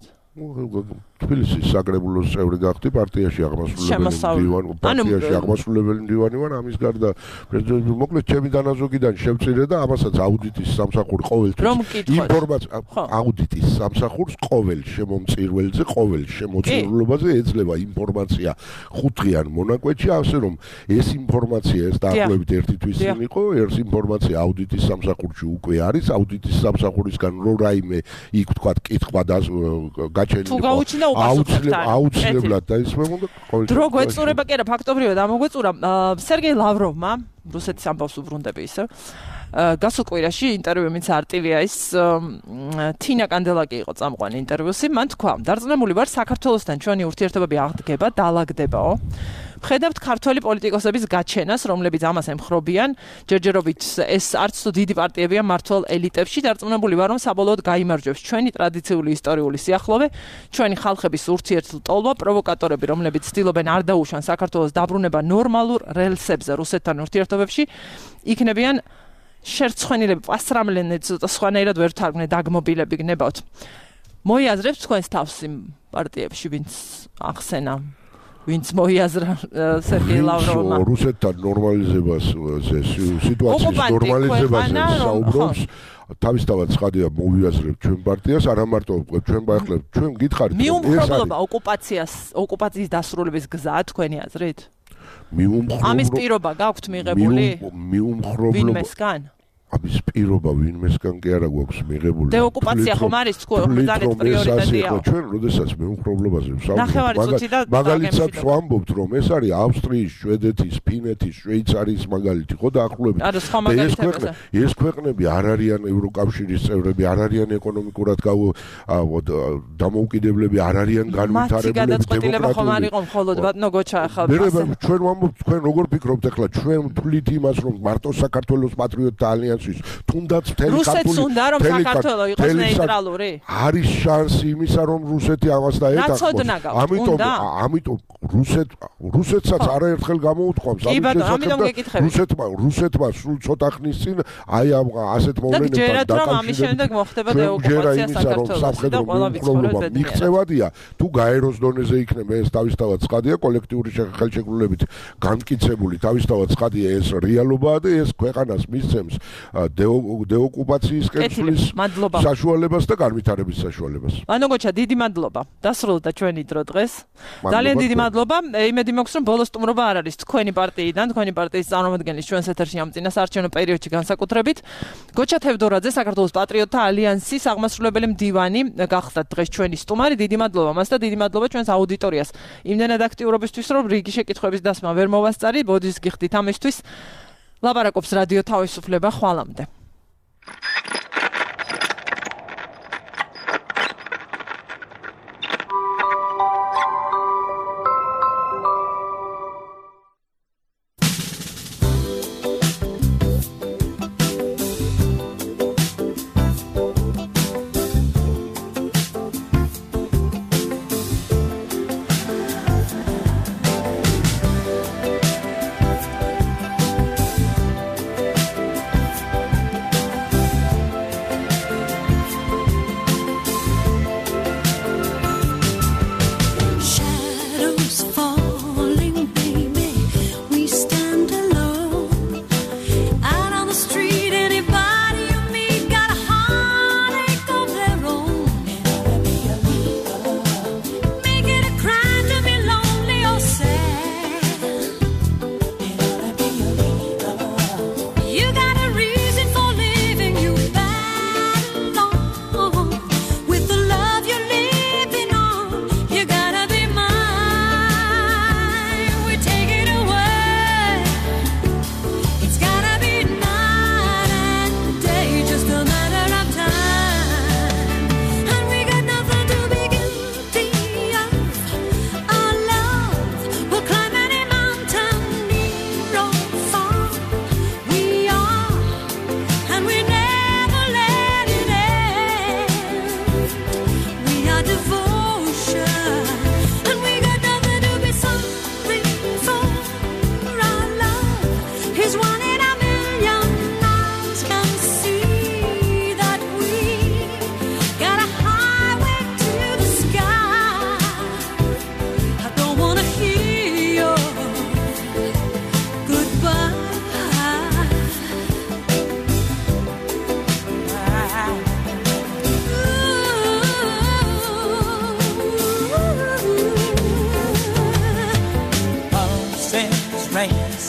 თბილისის საკრებულოს წევრი გახდი, პარტიაში აღმასრულებელი მდივანი, პარტიაში აღმასრულებელი მდივანი ვარ, ამის გარდა პრეზიდენტი მოკლედ ჩემი დანაზოგიდან შევწირე და ამასაც აუდიტის სამსახური ყოველთვის ინფორმაცია აუდიტის სამსახურს ყოველ შემომწირველზე, ყოველ შემოწირულობაზე ეძლევა ინფორმაცია ხუთღიან მონაკვეთში, ასე რომ ეს ინფორმაცია ეს დაახლოებით ერთი თვის წინ იყო, ეს ინფორმაცია აუდიტის სამსახურში უკვე არის, აუდიტის სამსახურისგან რო რაიმე იქ თქვა კითხვა და თუ გაუჩინა უპასუხებთან აუცილებლად დაისმენდა ყოველ დრო გვეწურება კი არა ფაქტობრივად ამოგვეწურა სერგეი ლავროვმა რუსეთის ამბავს უბრუნდები ისე გასულ კვირაში ინტერვიუ მის არტივიაის თინა კანდელაკი იყო წამყვანი ინტერვიუსი მან თქვა დარწმუნებული ვარ საქართველოსთან ჩვენი ურთიერთობები აღდგება დაალაგდებაო ხედავთ ქართველი პოლიტიკოსების გაჩენას, რომლებიც ამას ემხრობიან, ჯერჯერობით ეს არც თუ დიდი პარტიებია მართლ ელიტებში, დარწმუნებული ვარ, რომ საბოლოოდ გაიმარჯვებს ჩვენი ტრადიციული ისტორიული სიახლოვე, ჩვენი ხალხების ურთიერთლტოლვა, პროვოკატორები, რომლებიც ცდილობენ არ დაუშვან საქართველოს დაბრუნება ნორმალურ რელსებზე რუსეთთან ურთიერთობებში, იქნებიან შერცხვენილები, პასრამლენები, ცოტა სხვანაირად ვერ თარგმნე დაგმობილები გნებავთ. მოიაზრებთ თქვენს თავს იმ პარტიებში, ვინც ახსენა ვინც მოიაზრა სერგეი ლავროვმა რუსეთთან ნორმალიზებას სიტუაციის ნორმალიზებაზე საუბრობს თავისთავად ცხადია მოვიაზრებთ ჩვენ პარტიას არა მარტო ჩვენ ბახლებთ ჩვენ გითხარით მიუმხრობლობა ოკუპაციას ოკუპაციის დასრულების გზაა თქვენი აზრით მიუმხრობლობა ამის პირობა გაქვთ მიღებული მიუმხრობლობა ვინმესგან ამის პირობა ვინმესგან კი არა გვაქვს მიღებული. დეოკუპაცია ხომ არის ძალიან პრიორიტეტია. ჩვენ როდესაც მეუხრობლობაზე ვსაუბრობთ, მაგალითად ვამბობთ, რომ ეს არის ავსტრიის, შვედეთის, ფინეთის, შვეიცარიის მაგალითი, ხო დაახლოებით. ეს ქვეყნები, ეს ქვეყნები არ არიან ევროკავშირის წევრები, არ არიან ეკონომიკურად დამოუკიდებლები, არ არიან განვითარებული დემოკრატიული. ხომ არ იყო მხოლოდ ბატონო გოჩა ახლა. ჩვენ ვამბობთ, თქვენ როგორ ფიქრობთ ახლა, ჩვენ თვლით იმას, რომ მარტო საქართველოს პატრიოტთა ალიანსი თუნდაც მთელი რუსეთს უნდა რომ საქართველო იყოს ნეიტრალური? არის შანსი იმისა რომ რუსეთი ამას დაეთანხმოს. ამიტომ ამიტომ რუსეთ რუსეთსაც არაერთხელ გამოუთქვამს რუსეთმა რუსეთმა სულ ცოტა ხნის წინ აი ამ ასეთ მოვლენებთან დაკავშირებით მიღწევადია თუ გაეროს დონეზე იქნება ეს თავისთავად ცხადია კოლექტიური ხელშეკრულებით განმტკიცებული თავისთავად ცხადია ეს რეალობაა და ეს ქვეყანას მისცემს დეოკუპაციის კეთილის საშუალებას და განვითარების საშუალებას. ბანოგოჩა დიდი მადლობა. დასრულდა ჩვენი დრო დღეს. ძალიან დიდი მადლობა. იმედი მაქვს რომ ბოლოს სტუმრობა არ არის თქვენი პარტიიდან, თქვენი პარტიის წარმომადგენლის ჩვენს ეთერში ამ წინასაარჩევნო პერიოდში განსაკუთრებით. გოჩა თევდორაძე, საქართველოს პატრიოტთა ალიანსის აღმასრულებელი მდივანი გახდათ დღეს ჩვენი სტუმარი. დიდი მადლობა მას და დიდი მადლობა ჩვენს აუდიტორიას. იმდენად აქტიურობისთვის რომ რიგი შეკითხვების დასმა ვერ მოვასწარი, ბოდის გიხდით ამისთვის. ლაპარაკობს რადიო თავისუფლება ხვალამდე.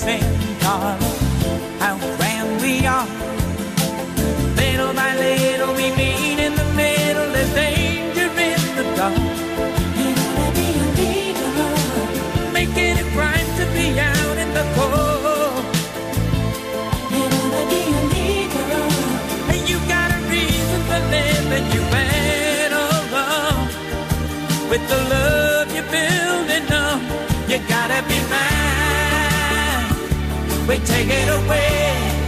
understand, darling, how grand we are. Little by little we meet in the middle. There's danger in the dark. You gotta be a leader, making it right to be out in the cold. You gotta be a leader, and you got a reason for living. You better run with the love you're building up. You gotta be mine. We take it away.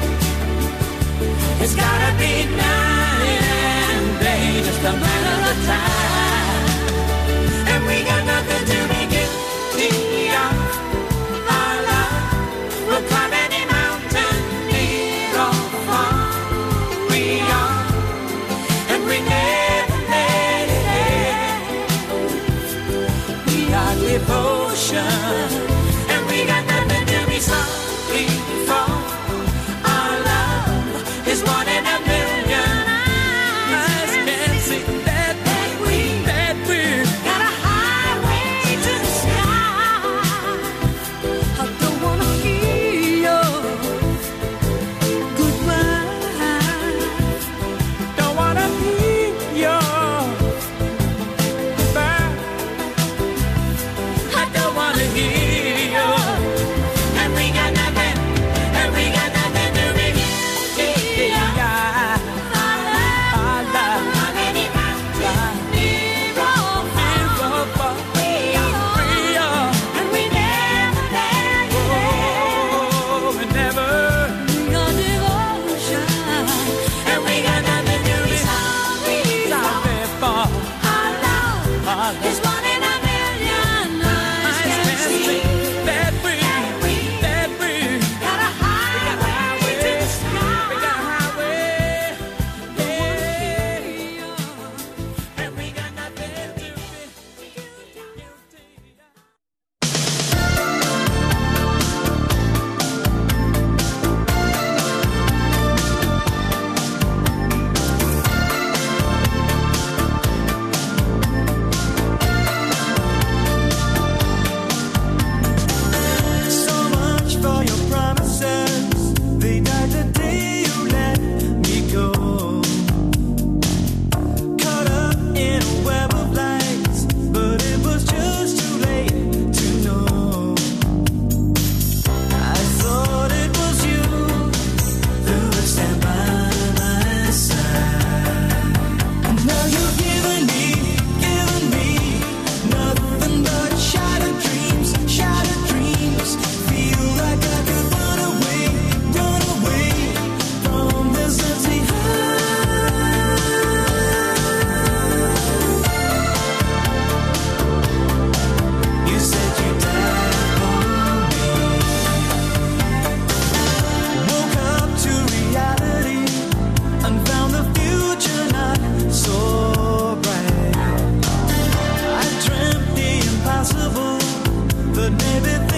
It's gotta be night and day, just a matter of time. And we got nothing to be guilty of. Our love will climb any mountain, near or far. We are, and we never let it end. We are devotion, and we got nothing to be sorry for. Our love is one in a million. Eyes can't see that we, that we got a highway to the sky. I don't wanna hear your goodbye. Don't wanna hear your goodbye. I don't wanna hear you. And we got nothing, and we got nothing to be guilty of. Our love, how many mountains, near or far. We are, and we never let it end. Oh, we never. We got devotion, and we got nothing to be sorry for. Our love is one in a million. Eyes can see that we, that we got a highway to the sky. We got a highway, yeah. And we got nothing to be guilty of. So much for your promises. They died the day you let me go. Caught up in a web of lies, but it was just too late to know. I thought it was you who would stand by my side. And now you've given me, given me nothing but shattered dreams, shattered dreams. Feel like I could run away, run away from this empty heart. You said you died for me. Woke up to reality and found the future not so bright. I dreamt the impossible, but maybe